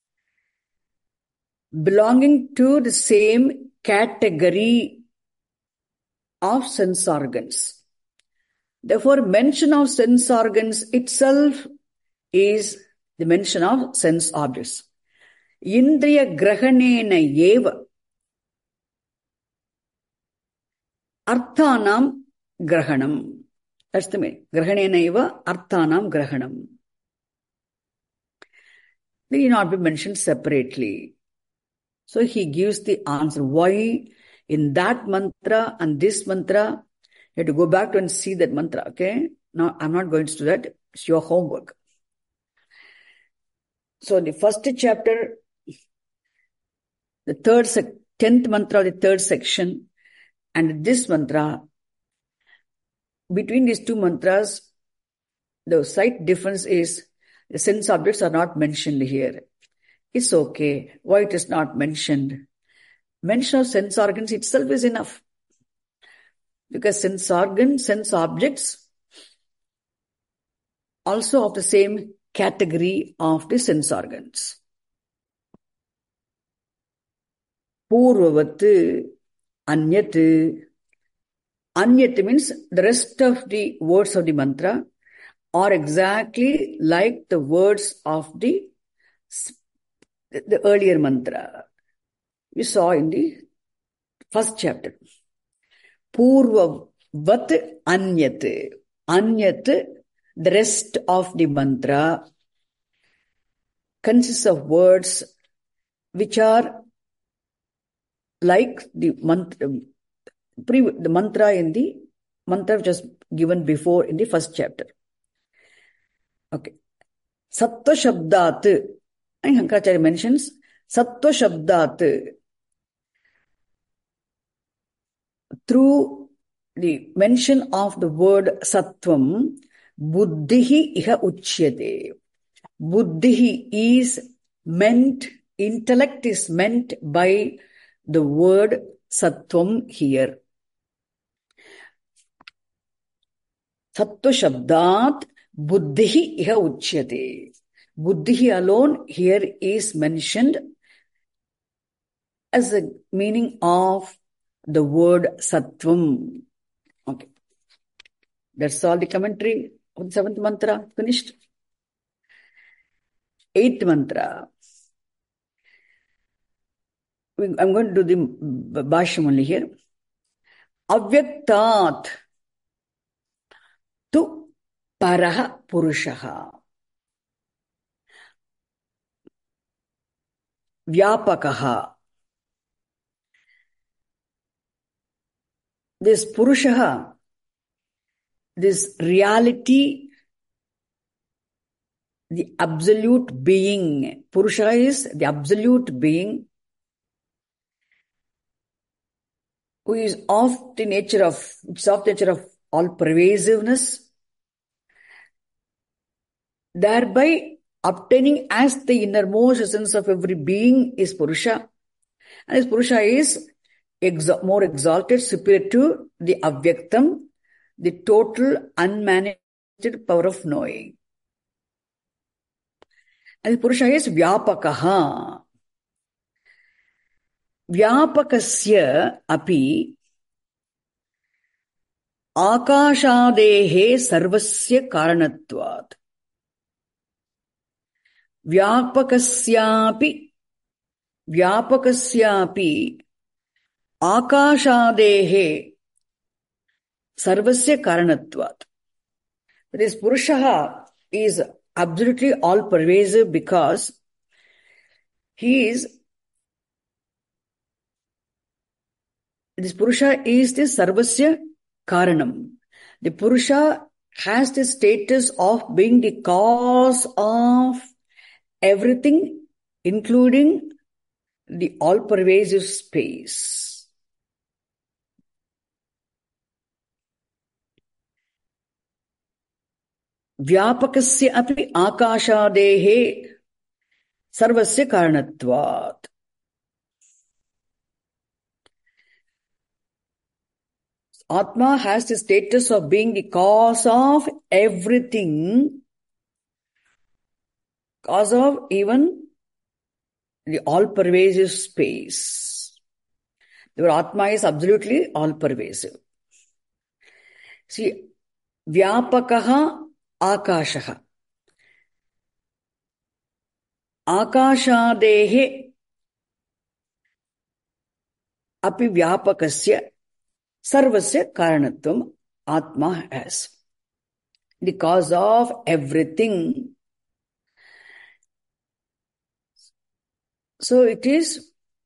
belonging to the same category of sense organs. Therefore, mention of sense organs itself is the mention of sense objects. Indriya grahanena eva arthanam grahanam. That's the meaning. Grahanena eva arthanam grahanam. They need not be mentioned separately. So he gives the answer. Why in that mantra and this mantra? You have to go back to and see that mantra. Okay? Now, I'm not going to do that. It's your homework. So the first chapter, the 10th mantra of the third section, and this mantra, between these two mantras, the slight difference is the sense objects are not mentioned here. It's okay. Why it is not mentioned? Mention of sense organs itself is enough. Because sense organs, sense objects, also of the same category of the sense organs. Purvavat, anyat. Anyat means the rest of the words of the mantra are exactly like the words of the earlier mantra we saw in the first chapter. Purvavat anyat. Anyat, the rest of the mantra, consists of words which are like the mantra in the mantra which was given before in the first chapter. Okay. Sattva Shabdat, and Shankaracharya mentions Sattva Shabdat. Through the mention of the word Sattvam, Buddhihi iha uchyate. Buddhihi is meant, intellect is meant by the word Sattvam here. Sattva Shabdat Buddhihi iha uchyate. Buddhihi alone here is mentioned as the meaning of the word Sattvam. Okay. That's all the commentary of the 7th mantra. Finished. 8th mantra. I'm going to do the Bhashyam only here. Avyaktat tu paraha purushaha. Vyapakaha. This purushaha, this reality, the absolute being. Purusha is the absolute being. which is of the nature of all pervasiveness, thereby obtaining as the innermost essence of every being is Purusha. And this Purusha is more exalted, superior to the Avyaktam, the total unmanifested power of knowing. And the Purusha is Vyapakaha. Vyapakasya api Akashadehe sarvasya karanatvat. Vyapakasyapi Akashadehe sarvasya karanatvat. This Purusha is absolutely all-pervasive because this Purusha is the sarvasya karanam. The Purusha has the status of being the cause of everything, including the all-pervasive space. Vyapakasya api akashadehe sarvasya karanatvat. Atma has the status of being the cause of everything, cause of even the all-pervasive space. The Atma is absolutely all-pervasive. See, Vyapakaha Akashaha. Akashadehe api Vyapakasya sarvasya karanatvam Atma has. The cause of everything. So it's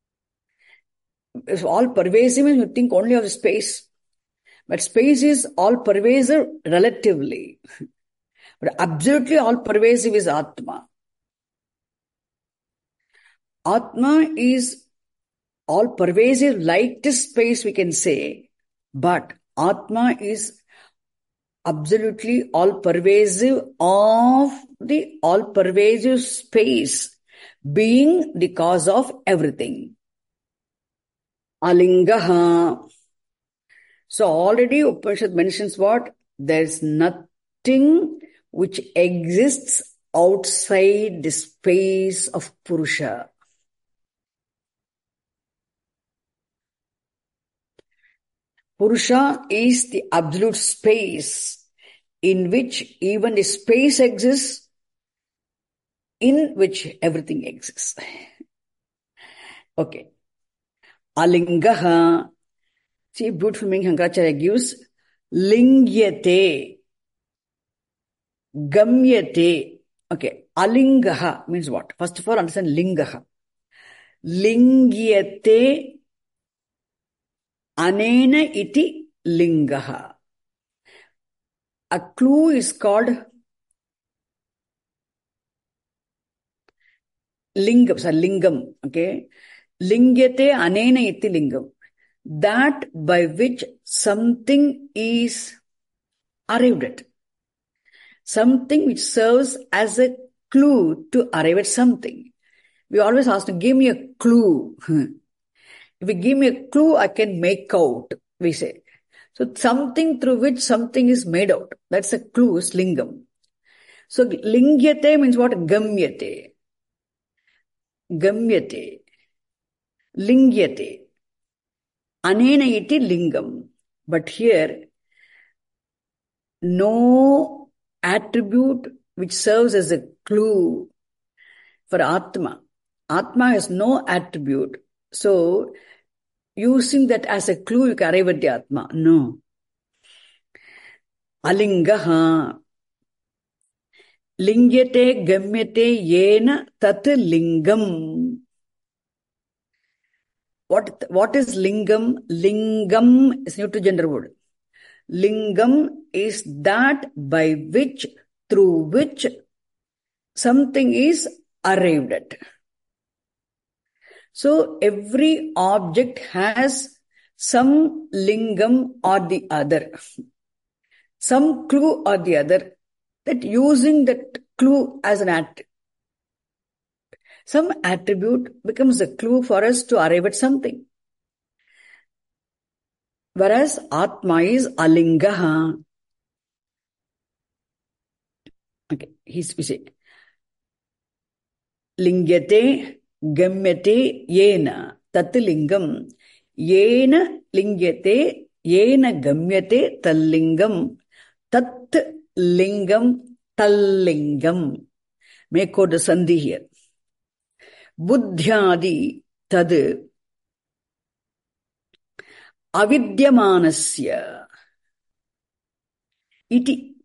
all pervasive when you think only of space. But space is all pervasive relatively. But absolutely all pervasive is Atma. Atma is all pervasive like this space, we can say. But Atma is absolutely all pervasive of the all pervasive space, being the cause of everything. Alingaha. So already Upanishad mentions what? There's nothing which exists outside the space of Purusha. Purusha is the absolute space in which even the space exists, in which everything exists. Okay. Alingaha. See, beautiful meaning Shankaracharya gives. Lingyate. Gamyate. Okay. Alingaha means what? First of all, understand lingaha. Lingyate anena iti lingaha. A clue is called lingam. So lingam. Okay. Lingyate anena iti lingam. That by which something is arrived at. Something which serves as a clue to arrive at something. We always ask to give me a clue. If you give me a clue, I can make out, we say. So something through which something is made out. That's a clue, is lingam. So lingyate means what? Gamyate. Gamyate. Lingyate. Anena iti lingam. But here, no attribute which serves as a clue for Atma. Atma has no attribute. So, using that as a clue, you can arrive at the Atma. No. Alingaha. Lingyate gamyate yena tat lingam. What is lingam? Lingam is neutral gender word. Lingam is that by which, through which something is arrived at. So every object has some lingam or the other, some clue or the other, that using that clue as an attribute, some attribute becomes a clue for us to arrive at something. Whereas Atma is alingaha. Okay, we say, lingyate gamyate yena tat lingam, yena lingyate yena gamyate tallingam, tat lingam tallingam. Make out the sandhi here. Buddhyadi tad avidyamanasya iti.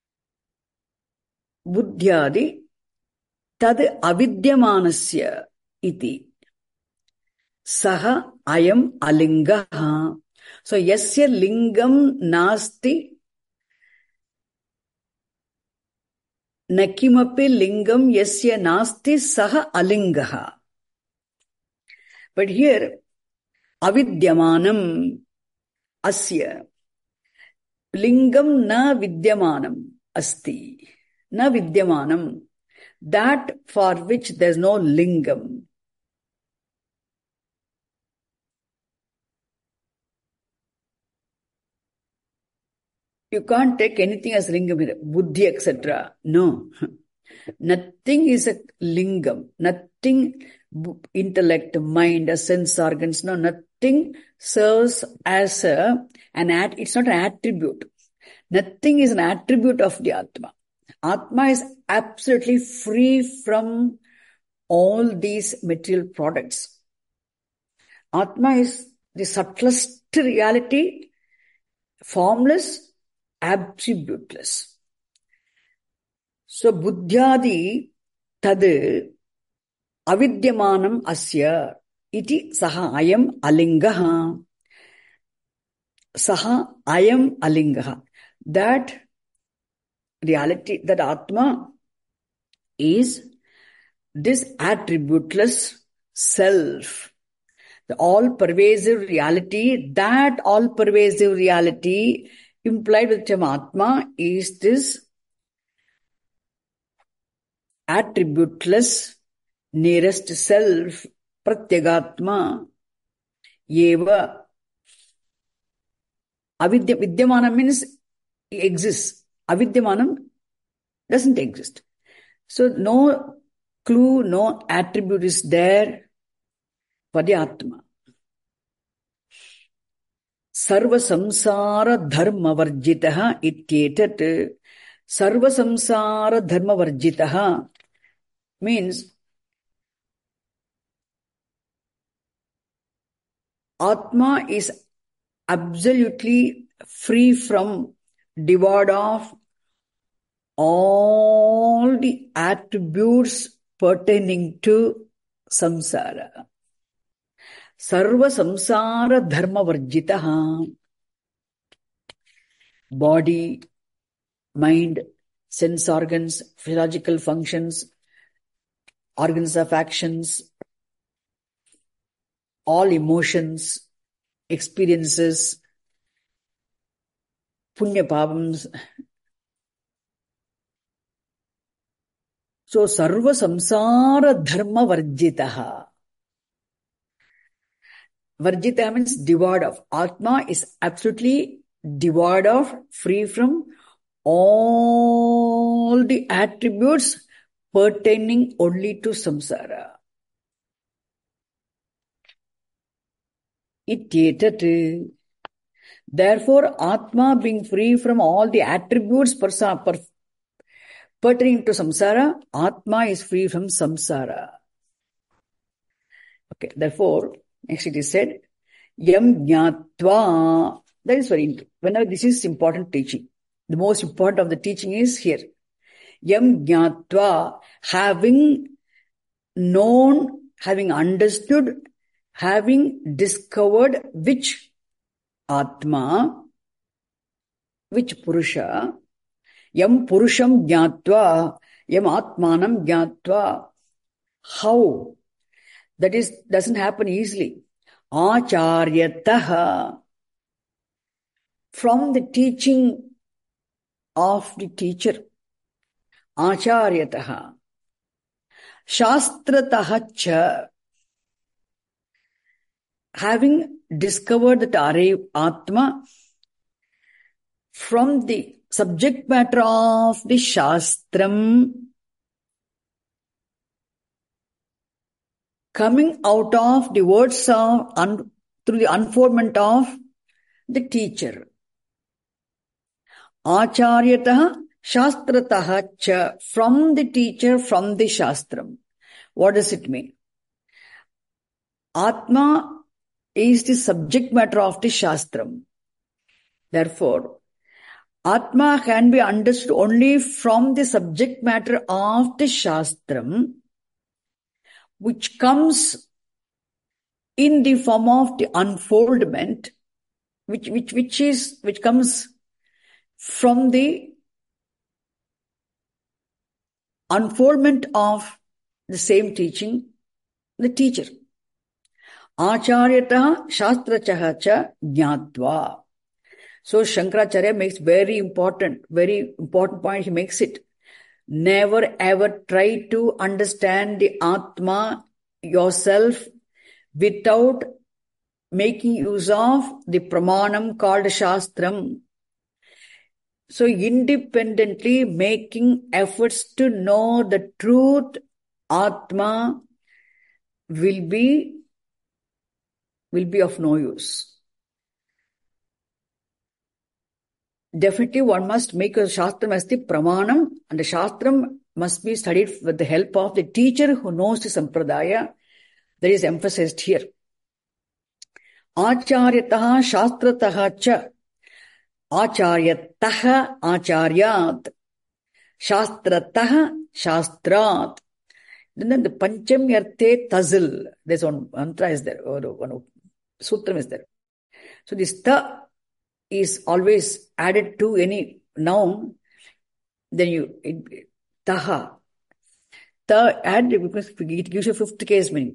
Buddhyadi tad avidyamanasya iti. Saha ayam alingaha. So, yasya lingam nasti nakimapi lingam yasya nasti saha alingaha. But here, avidyamanam asya lingam na vidyamanam asti. Na vidyamanam, that for which there is no lingam. You can't take anything as lingam here, buddhi, etc. No. Nothing is a lingam. Nothing, intellect, mind, sense organs, no, nothing serves as it's not an attribute. Nothing is an attribute of the Atma. Atma is absolutely free from all these material products. Atma is the subtlest reality, formless, attributeless. So, buddhyadi tad avidyamanam asya iti saha ayam alingaha. Saha ayam alingaha. That reality, that Atma is this attributeless self, the all-pervasive reality. That all-pervasive reality implied with the term Atma is this attributeless nearest self, pratyagatma eva. Vidyamanam means exists. Avidyamanam doesn't exist. So no clue, no attribute is there for the Atma. Sarva samsara dharma varjitaha ityetat. Sarva samsara dharma varjitaha means Atma is absolutely free from, devoid of all the attributes pertaining to samsara. Sarva samsara dharma varjitaha. Body, mind, sense organs, physiological functions, organs of actions, all emotions, experiences, punya pavams. So, sarva samsara dharma varjitaha. Varjitaha means devoid of. Atma is absolutely devoid of, free from all the attributes pertaining only to samsara. Ityetat. Therefore, Atma being free from all the attributes pertaining to samsara, Atma is free from samsara. Okay, therefore, next it is said, Yam Jnatva. That is very important. Whenever this is important teaching, the most important of the teaching is here. Yam Jnatva, having known, having understood, having discovered which Atma, which Purusha, Yam Purusham Jnatva, Yam Atmanam Jnatva. How? That is, doesn't happen easily. Acharyataha, from the teaching of the teacher. Acharyataha. Shastrataha cha, having discovered that Atma, from the subject matter of the Shastram, coming out of the words of through the unfoldment of the teacher. Acharyataha shastrataha cha, from the teacher, from the Shastram. What does it mean? Atma is the subject matter of the Shastram. Therefore, Atma can be understood only from the subject matter of the Shastram, which comes in the form of the unfoldment, which comes from the unfoldment of the same teaching, the teacher. Acharyataha shastrachaha cha jnatva. So Shankaracharya makes very important point. He makes it. Never ever try to understand the Atma yourself without making use of the pramanam called Shastram. So independently making efforts to know the truth, Atma will be of no use. Definitely one must make a Shastram as the pramanam, and the Shastram must be studied with the help of the teacher who knows the Sampradaya. That is emphasized here. Acharyataha shastrataha cha. Acharyataha acharyat. Shastrataha shastrat. Then the Pancham Yarte Tazil. There's one mantra is there, or one sutram is there. So this ta is always added to any noun, then taha. Ta add because it gives you fifth case meaning.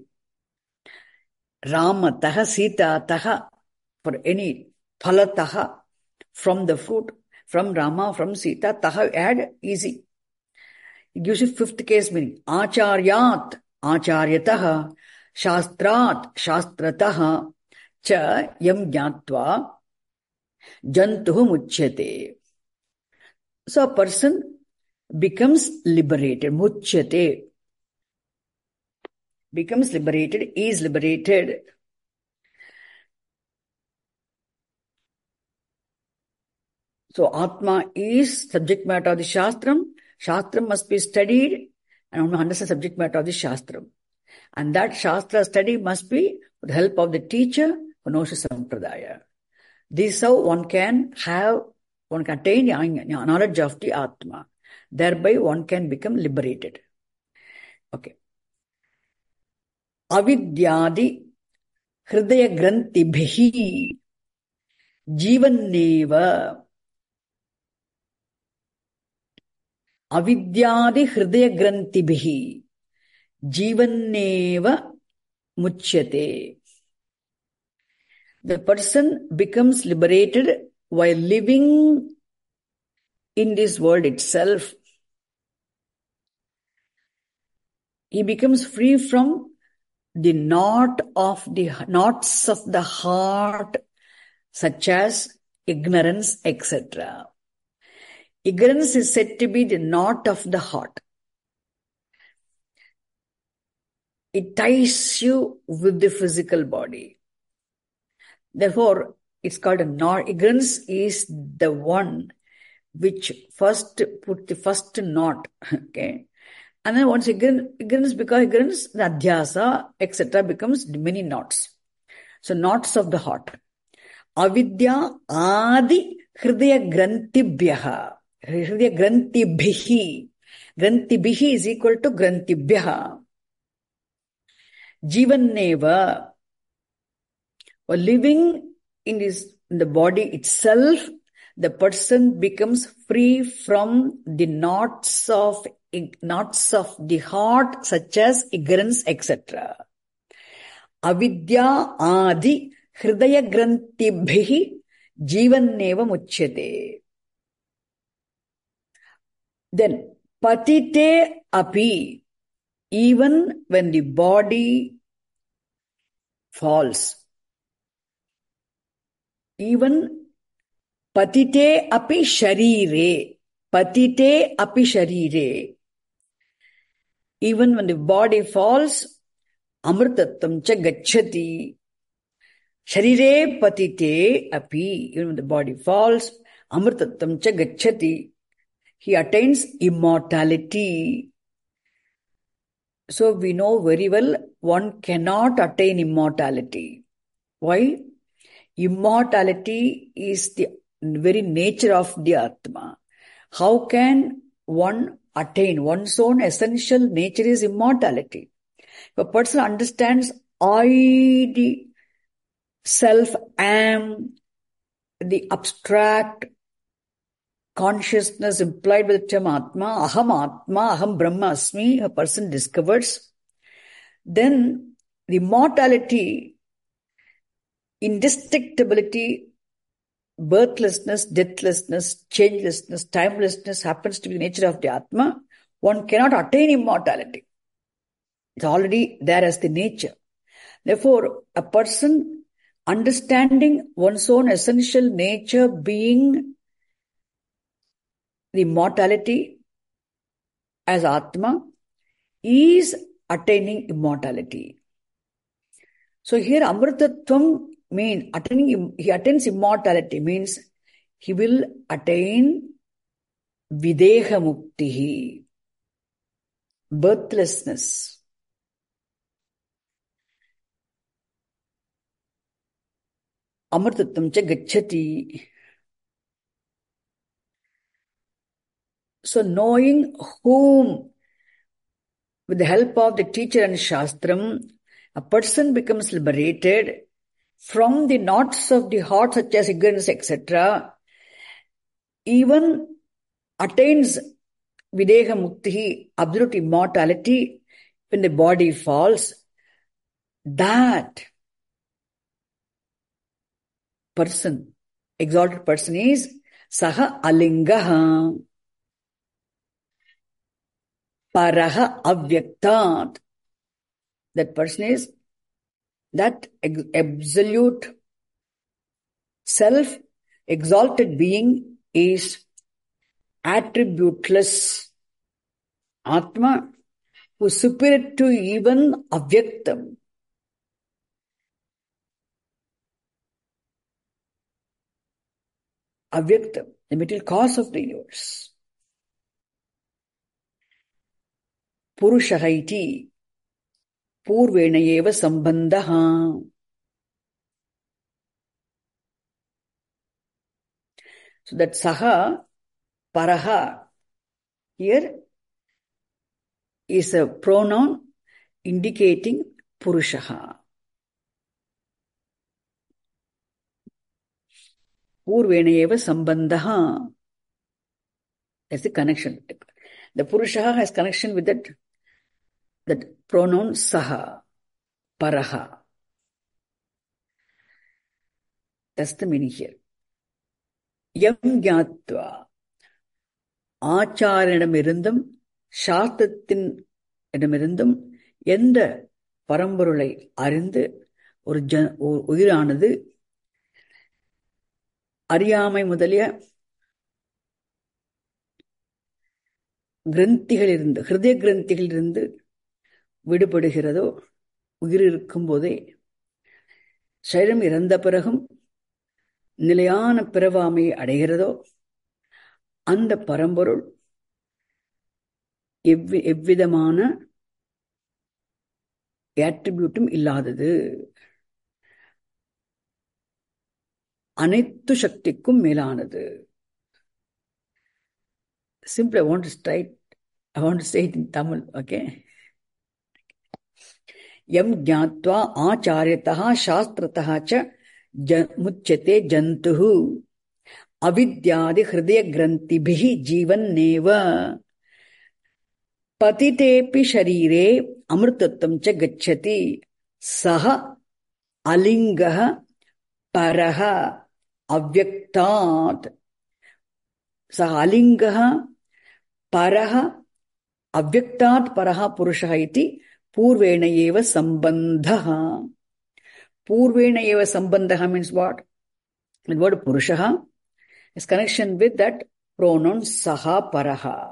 Rama taha, Sita taha, for any phala taha, from the fruit, from Rama, from Sita, taha add easy. It gives you fifth case meaning. Acharyat, acharyataha, shastrat, shastrataha, cha yam jnatva, jantuhu muchyate. So a person becomes liberated. Muchyate. Becomes liberated, is liberated. So Atma is subject matter of the Shastram. Shastram must be studied and understand subject matter of the Shastram. And that Shastra study must be with the help of the teacher who knows the Sampradaya. This is how one can attain knowledge of the Atma. Thereby one can become liberated. Okay. Avidyadi hridaya grantibhi jivanneva. Avidyadi hridaya grantibhi jivanneva muchyate. The person becomes liberated while living in this world itself. He becomes free from the knots of the heart, such as ignorance, etc. Ignorance is said to be the knot of the heart. It ties you with the physical body. Therefore, it's called a knot. Ignorance is the one which first put the first knot. Okay. And then once ignorance becomes ignorance, the adhyasa, etc. becomes many knots. So knots of the heart. Avidya adi hridaya grantibhyaha. Hridaya grantibhihi. Grantibhihi is equal to grantibhyaha. Jivanneva. While living in the body itself, the person becomes free from the knots of the heart, such as ignorance, etc. avidya adi hridaya grantibhihi jivanneva muchyate. Then patite api, even when the body falls, even patite api sharire, patite api sharire, even when the body falls, amrtatvam cha gacchati. Sharire patite api, even when the body falls, amrtatvam cha gacchati, he attains immortality. So we know very well one cannot attain immortality. Why? Immortality is the very nature of the Atma. How can one attain? One's own essential nature is immortality. If a person understands, I, the self, am, the abstract consciousness implied with the term Atma, Aham Brahma Asmi, a person discovers, then the immortality, indestructibility, birthlessness, deathlessness, changelessness, timelessness happens to be the nature of the Atma. One cannot attain immortality. It's already there as the nature. Therefore, a person understanding one's own essential nature being the immortality as Atma is attaining immortality. So here Amrtatvam means he attains immortality, means he will attain Videha Muktihi, birthlessness. Amrtatvam cha gacchati. So knowing whom, with the help of the teacher and Shastram, a person becomes liberated from the knots of the heart such as ignorance, etc., even attains Videha Mukti, absolute immortality, when the body falls, that person, exalted person is Saha Alingaha, Paraha Avyaktat. That person is that absolute self-exalted being is attributeless Atma, who is superior to even Avyaktam. Avyaktam, the material cause of the universe. Purushaha iti Purvena eva sambandhaha. So that Saha, Paraha, here is a pronoun indicating Purushaha. Purvena eva sambandhaha. That's the connection. The Purushaha has connection with that pronoun Saha, Paraha. That's the meaning here. Yam Gyatva, ஆச்சாரியனிடமிருந்தும் சாஸ்திரத்தின் இடமிருந்தும் எந்த பரம்பொருளை அறிந்து ஒரு உயிரானது அறியாமை முதலிய கிரந்திகளிலிருந்து, ஹிருதய கிரந்திகளிலிருந்து விடுபடுகிறதோ, உயிர் இருக்கும் போதே, சரீரம் இறந்த பிறகும் நிலையான பிறவாமையை அடைகிறதோ, அந்த பரம்பொருள் எவ்விதமான ஆட்ரிபியூட்டும் இல்லாதது, அனைத்து சக்திக்கும் மேலானது. Simply, I want to say it in Tamil, okay? Yam jnatva acharyataha shastrataha cha muchyate jantuhu avidyadi hridaya grantibhihi jivanneva patitepi sharire amrtatvam cha gacchati. Saha Alingaha Paraha Avyaktat. Saha Alingaha Paraha Avyaktat Paraha Purushaha iti Purvena eva Sambandhaha. Purvena eva Sambandhaha means what? The word Purushaha is connection with that pronoun Saha Paraha.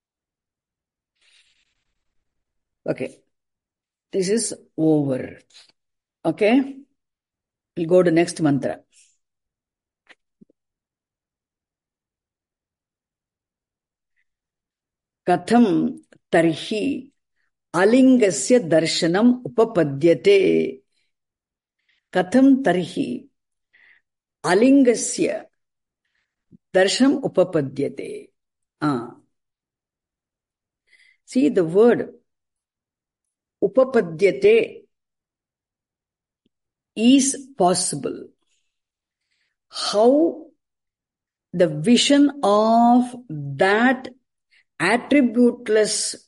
Okay. This is over. Okay. We'll go to next mantra. Katham tarhi alingasya darshanam upapadyate. Katham tarhi alingasya darshanam upapadyate. See the word upapadyate is possible. How the vision of that attributeless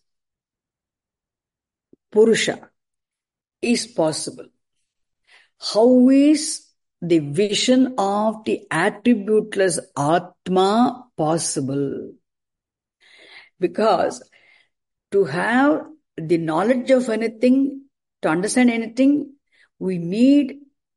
Purusha is possible. How is the vision of the attributeless Atma possible? Because to have the knowledge of anything, to understand anything, we need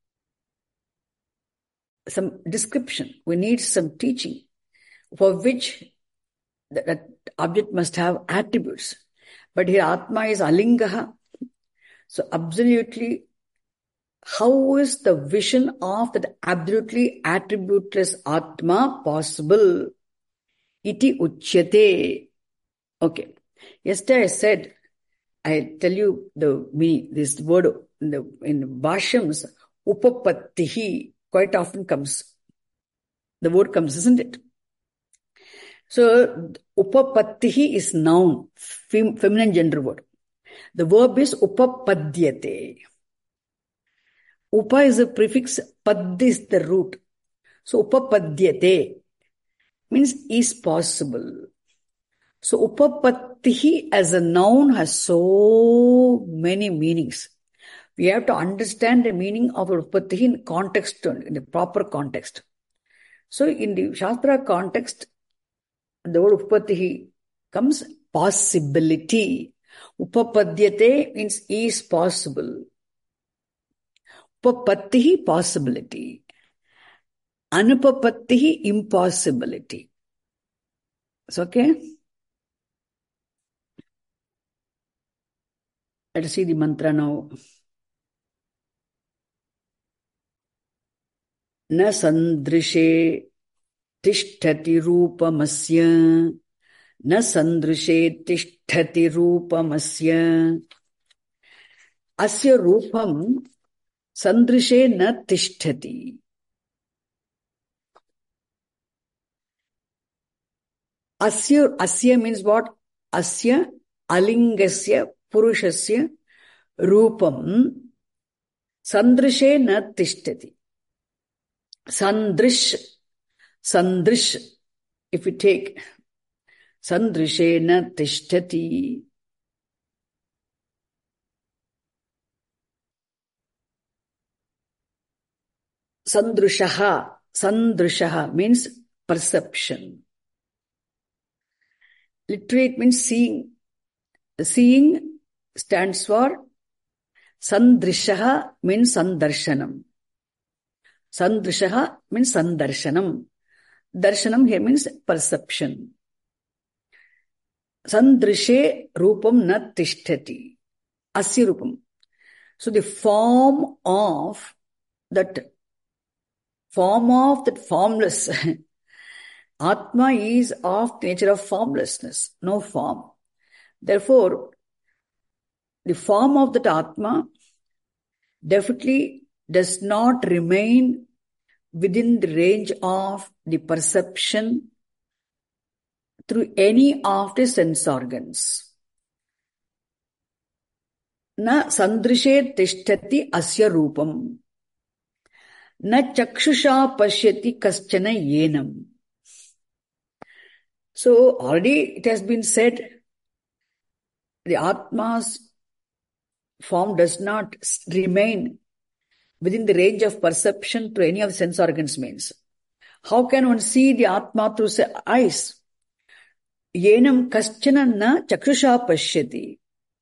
some description, we need some teaching, for which that object must have attributes. But here Atma is Alingaha. So absolutely, how is the vision of that absolutely attributeless Atma possible? Iti uchyate. Okay. Yesterday I said, I tell you the meaning, this word in Bhashyams, upapattihi, quite often comes. The word comes, isn't it? So, upapattihi is noun, feminine gender word. The verb is upapadyate. Upa is a prefix, pad is the root. So, upapadyate means is possible. So, upapattihi as a noun has so many meanings. We have to understand the meaning of upapattihi in context, in the proper context. So, in the Shastra context, the word upapattihi comes possibility. Upapadyate means is possible. Upapattihi possibility. Anupapattihi impossibility. It's okay? Let us see the mantra now. Na sandrishe tishtati rupamasya. Na sandrishe tishtati rupamasya. Asya rupam sandrishe na tishtati. Asya means what? Asya alingasya purushasya rupam sandrishe na tishtati. Sandrish, if you take sandrishe na tishtati. Sandrishaha means perception. Literally it means seeing. Seeing stands for sandrishaha means sandarshanam. Sandrishaha means sandarshanam. Darshanam here means perception. Sandrishe rupam na tishtati. Asya rupam. So the form of that formless Atma is of the nature of formlessness, no form. Therefore, the form of that Atma definitely does not remain within the range of the perception through any of the sense organs. Na sandrishe tishtati asya rupam. Na chakshusha pashyati kaschana yenam. So already it has been said, the Atma's form does not remain within the range of perception through any of the sense organs means. How can one see the Atma through eyes? Yenam kaschana na chakshusha pashyati.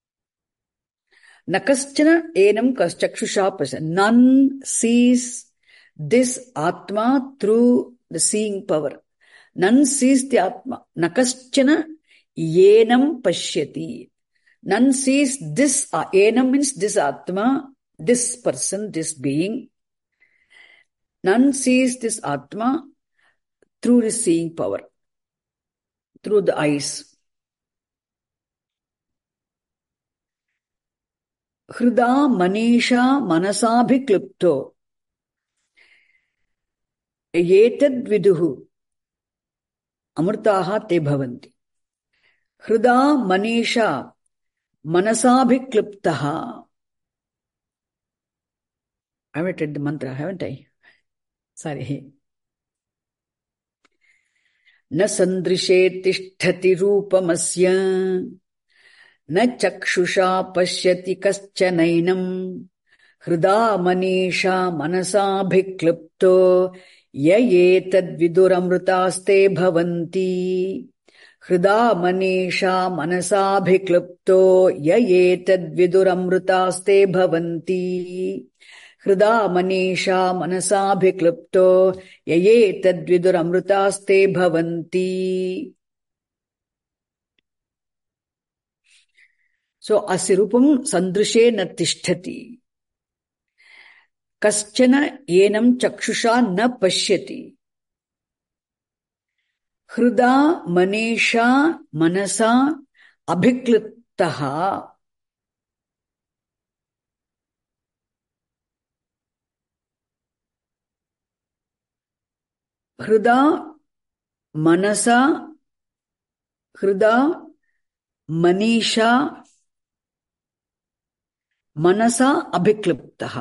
Na kaschana enam chakshusha pashyati. None sees this Atma through the seeing power. None sees the Atma. Na kaschana yenam pashyati. None sees this. Enam means this Atma, this person, this being. None sees this Atma through the seeing power, through the eyes. Hrida manisha manasabhiklipto yetad viduhu amrtaha te bhavanti. Hrida manisha manasabhikliptaha. I haven't read the mantra, haven't I? Sorry. न सन्दृशे तिष्ठति रूपमस्य न चक्षुषा पश्यति कश्चनैनम् हृदा मनीषा मनसाभिक्लुप्तो य एतद्विदुरमृतास्ते भवन्ति हृदा मनीषा मनसाभिक्लुप्तो य एतद्विदुरमृतास्ते भवन्ति हृदा मनीषा मनसाभिक्लुप्तो ये तद्विदुरमृतास्ते भवन्ति. So अस्य रूपं सन्दृशे न तिष्ठति. कश्चन एनं चक्षुषा न पश्यति. हृदा मनीषा मनसा अभिक्लुप्तः. हृदा मनसा हृदा मनीषा मनसा अभिक्लुप्तः.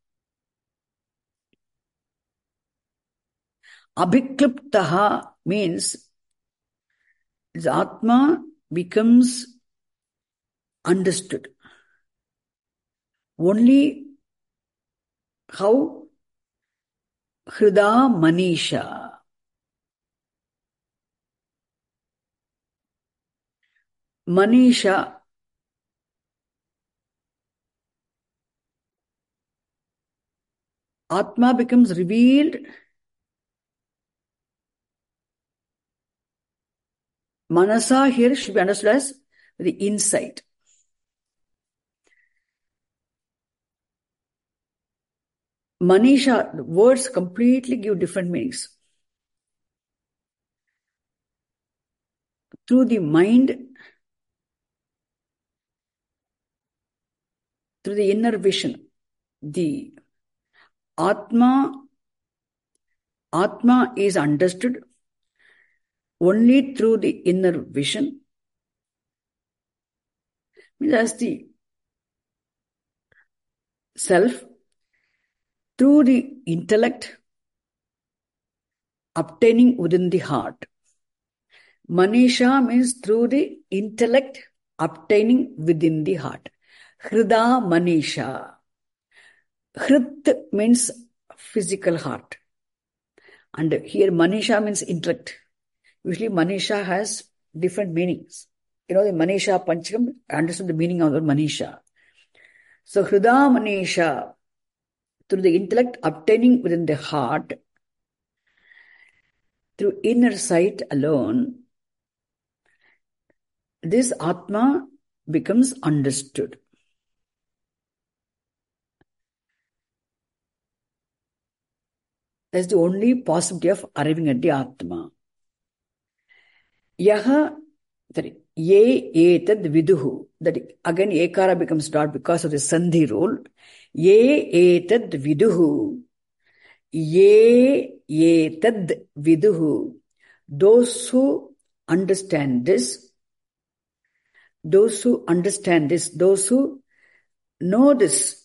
Abhikliptaha means his Atma becomes understood. Only how? Hrida Manisha. Manisha. Atma becomes revealed. Manasa here should be understood as the insight. Manisha, the words completely give different meanings. Through the mind, through the inner vision, the Atma is understood only through the inner vision. Means as the self, through the intellect obtaining within the heart. Manisha means through the intellect obtaining within the heart. Hrida Manisha. Hrit means physical heart. And here Manisha means intellect. Usually Manisha has different meanings. You know the Manisha Panchakam, understand the meaning of the Manisha. So Hrida Manisha, through the intellect obtaining within the heart, through inner sight alone, this Atma becomes understood. That's the only possibility of arriving at the Atma. Yaha, ye etad viduhu. That again ekara becomes dot because of the sandhi rule. Ye etad viduhu. Ye etad viduhu. Those who understand this, those who know this,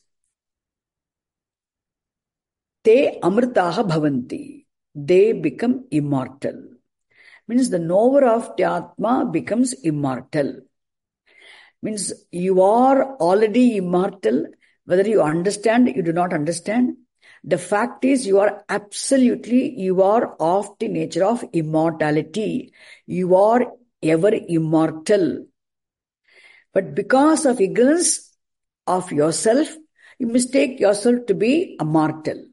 te amrtaha bhavanti. They become immortal. Means the knower of the Atma becomes immortal. Means you are already immortal, whether you understand, you do not understand. The fact is you are of the nature of immortality. You are ever immortal. But because of ignorance of yourself, you mistake yourself to be a mortal.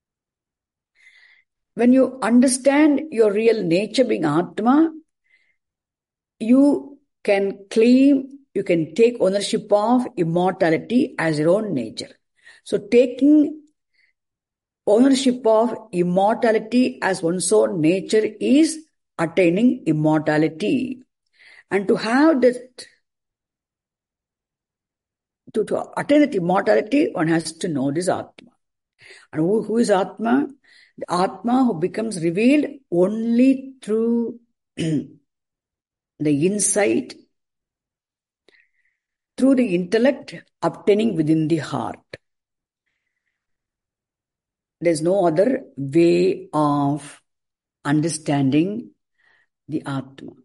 When you understand your real nature being Atma, you can take ownership of immortality as your own nature. So taking ownership of immortality as one's own nature is attaining immortality. And to have that, to attain that immortality, one has to know this Atma. And who is Atma? The Atma who becomes revealed only through the insight, through the intellect obtaining within the heart. There's no other way of understanding the Atma.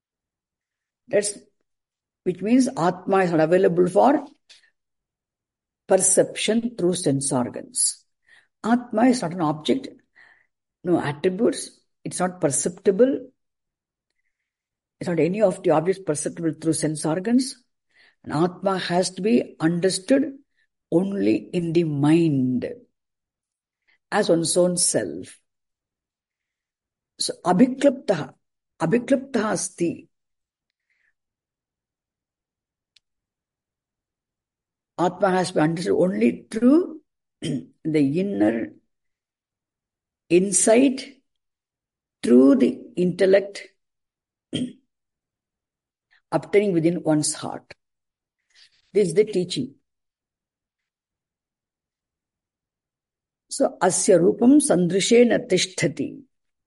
Which means Atma is not available for perception through sense organs. Atma is not an object, no attributes, it's not perceptible. It's not any of the objects perceptible through sense organs. And Atma has to be understood only in the mind, as one's own self. So, abhikliptaha asti. Atma has to be understood only through the inner insight, through the intellect obtaining within one's heart. This is the teaching. So, asya rupam sandrishena tishtati.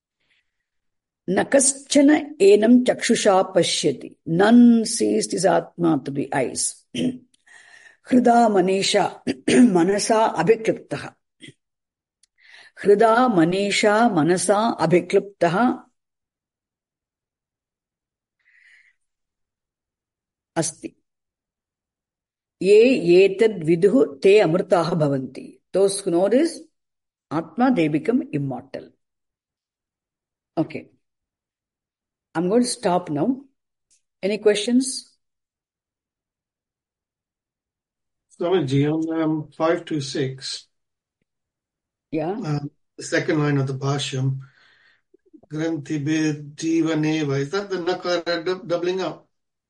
Nakaschana enam chakshusha pashyati. None sees this Atma through the eyes. Hrida manesha manasa abhikliptaha. Hrida manesha manasa abhikliptaha asti. Ye etad viduhu te amritaha bhavanti. Those who know this Atma, they become immortal. Okay. I'm going to stop now. Any questions? Swamiji, on 526. Yeah. The second line of the Bhashyam, Grantibed Jivaneva. Is that the Nakara doubling up?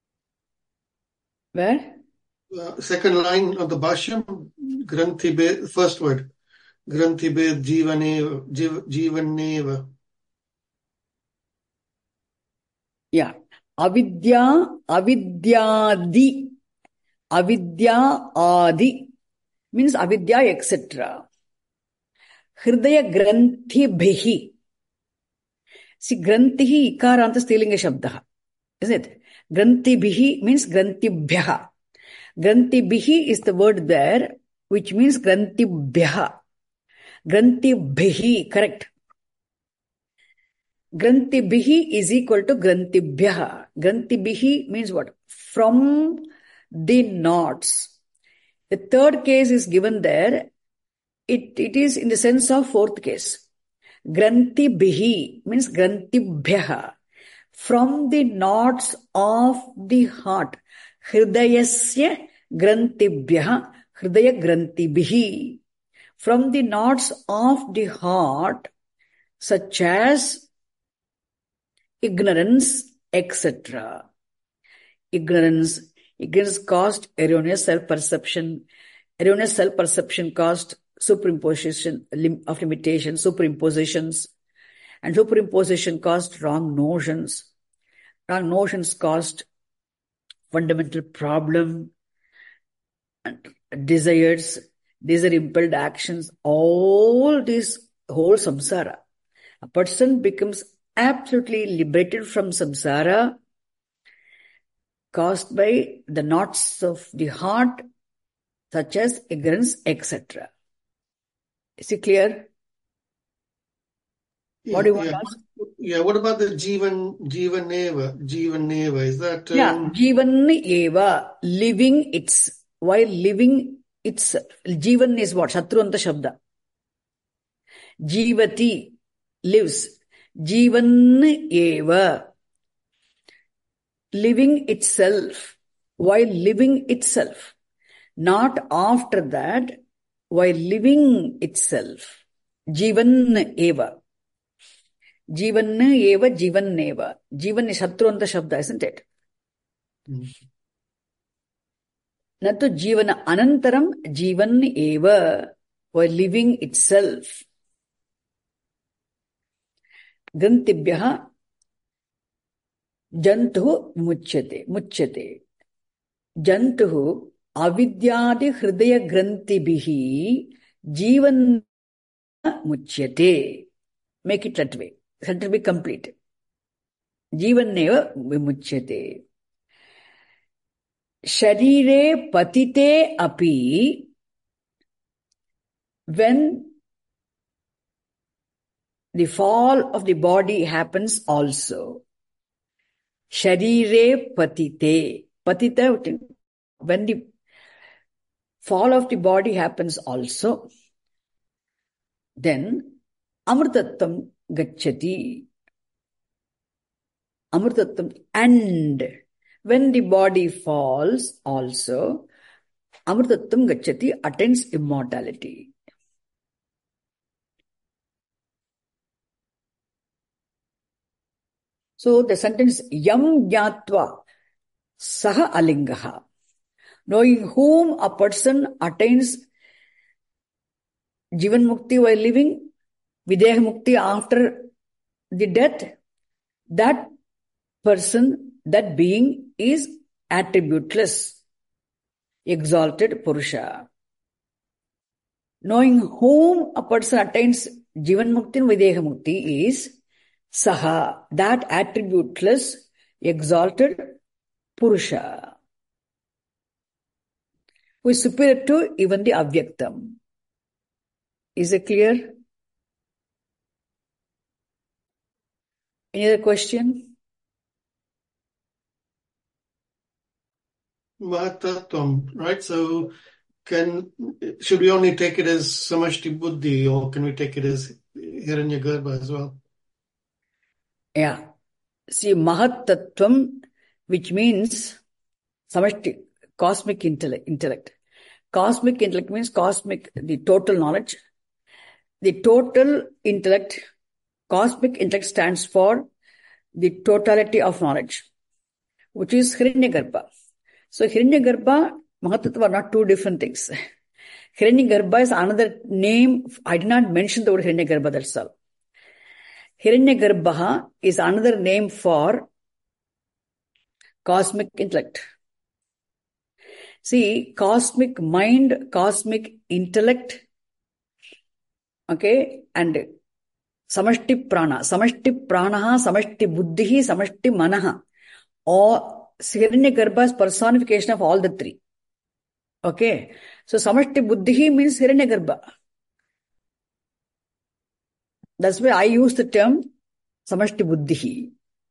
Where? Second line of the Bhashyam, Grantibed, first word. Grantibed Jivaneva. Yeah. Avidya adi means avidya, etc. Hridaya granthi bhihi. See, grantihi ikaranta stilinga shabdaha. Isn't it? Granthi bhihi means granti bhyaha. Granti bhihi is the word there, which means granti bhyaha. Granti bhihi, correct. Granti bhihi is equal to granti bhyaha. Granti bhihi means what? From the knots. The third case is given there. It is in the sense of fourth case. Granti bihi means granti bhyaha. From the knots of the heart. Hridayasya granti bhyaha. Hridaya granti bihi. From the knots of the heart, such as ignorance, etc. Ignorance caused erroneous self-perception. Erroneous self-perception caused superimposition of limitations, superimpositions. And superimposition caused wrong notions. Wrong notions caused fundamental problem. And desires, desire-impelled actions, all this whole samsara. A person becomes absolutely liberated from samsara caused by the knots of the heart, such as ignorance, etc. Is it clear? Yeah, What do you want to ask? Yeah, what about the Jivaneva? Is that... Yeah, Jivan eva, living its, while living itself. Jivan is what? Shatruvanta Shabda. Jivati, lives. Jivan eva, living itself, while living itself. Not after that, while living itself. Jivan eva. Jivan eva, jivan eva. Jivan is Shatruvanta Shabda, isn't it? Natu jivana anantaram jivan eva, while living itself. Grantibhyaha jantuhu muchyate. Jantuhu avidyadi hridaya grantibhihi jivan muchyate. Make it that way. Let it be complete. Jivaneva vimuchyate. Sharire patite api, when the fall of the body happens also. Sharire patite. Patita, when the fall of the body happens also, then amrtattam gacchati. Amrtattam, and when the body falls also, amrtattam gacchati, attains immortality. So the sentence yam jnatva saha alingaha, knowing whom a person attains jivan mukti while living, videha mukti after the death, that person, that being is attributeless, exalted Purusha. Knowing whom a person attains jivan mukti and videha mukti is saha, that attributeless, exalted Purusha, who is superior to even the avyaktam. Is it clear? Any other question? Mahatattvam, right? So should we only take it as samashti buddhi, or can we take it as hiranyagarbha as well? Yeah. See, Mahatattvam, which means samashti, cosmic intellect. Cosmic intellect means cosmic, the total knowledge. The total intellect, cosmic intellect stands for the totality of knowledge, which is Hiranyagarbha. So Hiranyagarbha, Mahatattva are not two different things. Hiranyagarbha is another name. I did not mention the word Hiranyagarbha, that's all. Hiranyagarbha is another name for cosmic intellect. See, cosmic mind, cosmic intellect, okay, and samashti prana, samashti buddhi, samashti manaha, or Hiranyagarbha is personification of all the three. Okay, so samashti buddhi means Hiranyagarbha. That's why I use the term samashti buddhi.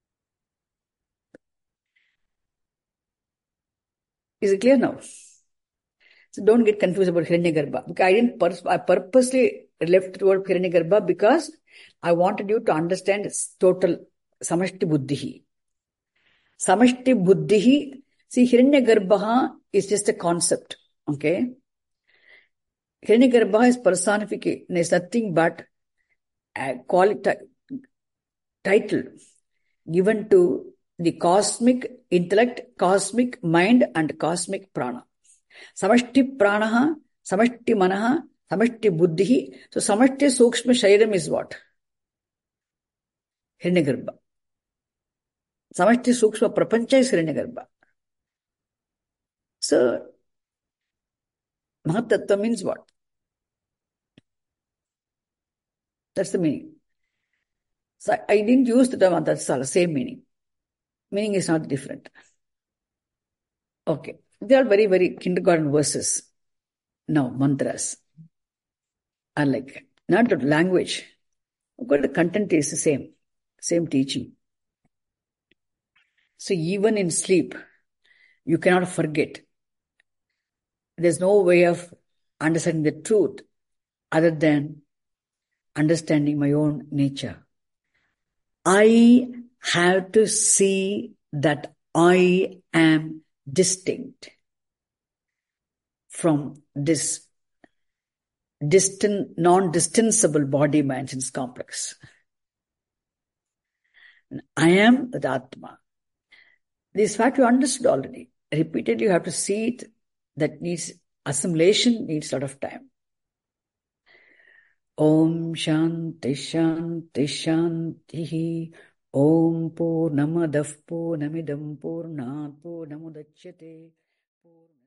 Is it clear now? So don't get confused about Hiranyagarbha. Because I purposely left the word Hiranyagarbha because I wanted you to understand its total samashti buddhi. Samashti buddhi, see, Hiranyagarbha is just a concept. Okay? Hiranyagarbha is personification, is nothing but a title given to the cosmic intellect, cosmic mind, and cosmic prana. Samashti pranaha, samashti manaha, samashti buddhi. So samashti sukshma shairam is what? Hiranyagarbha. Samashti sukshma prapancha is Hiranyagarbha. So Mahatattva means what? That's the meaning. So I didn't use the term Mahatattva, same meaning. Meaning is not different. Okay. They are very, very kindergarten verses. Now, mantras are like, not the language. But the content is the same. Same teaching. So even in sleep, you cannot forget. There's no way of understanding the truth other than understanding my own nature. I have to see that I am distinct from this distant, non-distanceable body-mind complex. I am the Atma. This fact you understood already. Repeatedly you have to see it. That needs assimilation, needs a lot of time. Om Shanti Shanti Shanti. Om Purnamadav Purnamidam Purnat Purnamudachyate.